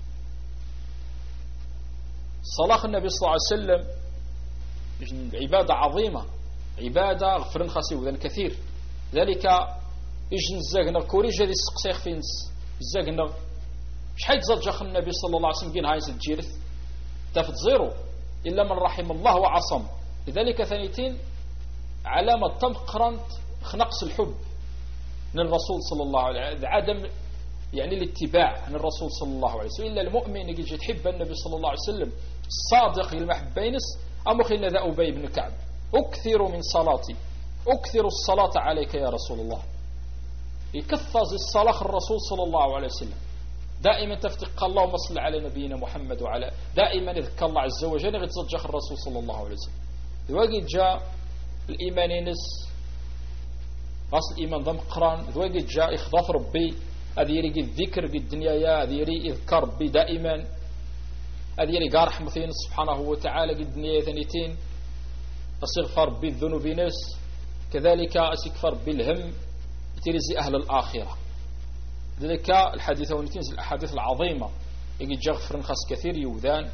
صلاة النبي صلى الله عليه وسلم عبادة عظيمة عبادة غفر خاسي وذن كثير ذلك يجن الزاقنا كوري جادي السقسيخ فينس الزاقنا شحال تزرجخ النبي صلى الله عليه وسلم كين هايز الجيرث تافت زيرو إلا من رحم الله وعصم لذلك ثانيتين علامة تم قرنت خنقص الحب من الرسول صلى الله عليه وسلم عدم يعني الاتباع من الرسول صلى الله عليه وسلم إلا المؤمن يجي تحب النبي صلى الله عليه وسلم الصادق المحب بينس أم خلنا ذا أبي بن كعب أكثر من صلاتي أكثر الصلاة عليك يا رسول الله يكثز الصلاة الرسول صلى الله عليه وسلم دائما تفتق اللهم صل على نبينا محمد وعلى دائما يذكر الله عز وجل يتزجخ الرسول صلى الله عليه وسلم ذواقي جاء الإيمان ينس راس الإيمان ضم قران ذواقي جاء إخضاف ربي هذه يري الذكر بالدنيا يا هذه يري إذكار ربي دائما هذه يري قارح مثين سبحانه وتعالى الدنيا ثانيتين أستغفر بالذنوب ناس كذلك أستغفر بالهم ترزي أهل الآخرة ذلك الحديث ونتنزل الأحاديث العظيمة يجي جغفر خاص كثير يوذان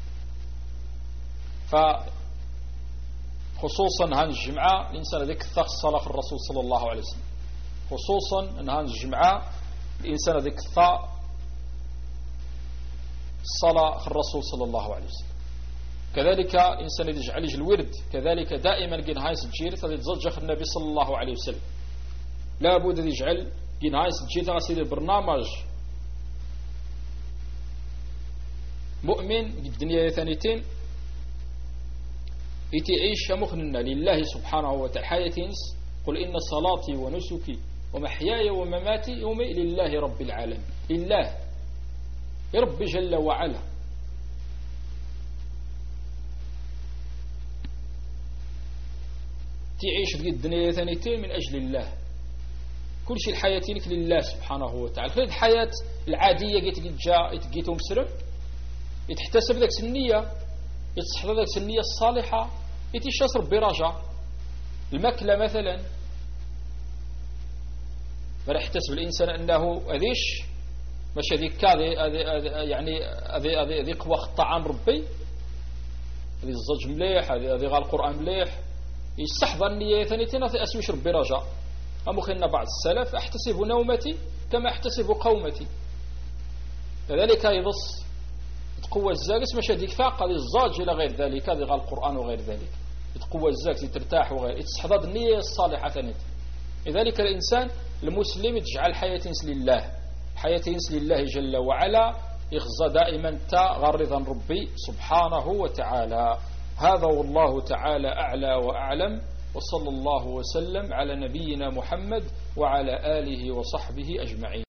فخصوصا هان الجمعة الإنسان ذيك الثق الصلاة الرسول صلى الله عليه وسلم خصوصا أن هان الجمعة الإنسان ذيك الثق الصلاة الرسول صلى الله عليه وسلم كذلك إنسان يجعل الورد كذلك دائما جن هاي سجير تتزوج النبي صلى الله عليه وسلم لا بد يجعل جن هاي سجير غسيل البرنامج مؤمن الدنيا ثانيتين يتعيش مخننا لله سبحانه وتعالى حياتينس قل إن صلاتي ونسكي ومحياي ومماتي يومي لله رب العالمين لله رب جل وعلا تعيش في الدنيا ثانيتين من أجل الله كل شيء الحياة لك لله سبحانه وتعالى في الحياة العادية جيت جاء جيتهم مسرب يتحتسب ذاك النية يتصحب ذاك النية الصالحة يتشاس ربي رجع الماكلة مثلا ما يحتسب الإنسان أنه أذيش مش هذيك يعني هذه هذه قوة الطعام ربي هذه الزوج مليح هذه هذه غال القرآن مليح يستحضر النية ثانيتين أسويش ربي رجع أم خلنا بعض السلف أحتسب نومتي كما أحتسب قومتي لذلك يبص تقوى الزاجس مش هذيك فاقة الزاج إلى غير ذلك هذه غال القرآن وغير ذلك تقوى الزاجس ترتاح وغير يستحضر النية الصالحة ثانيتين لذلك الإنسان المسلم يجعل حياته لله حياته لله جل وعلا يغزى دائما تا غرضا ربي سبحانه وتعالى هذا والله تعالى أعلى وأعلم وصلى الله وسلم على نبينا محمد وعلى آله وصحبه أجمعين.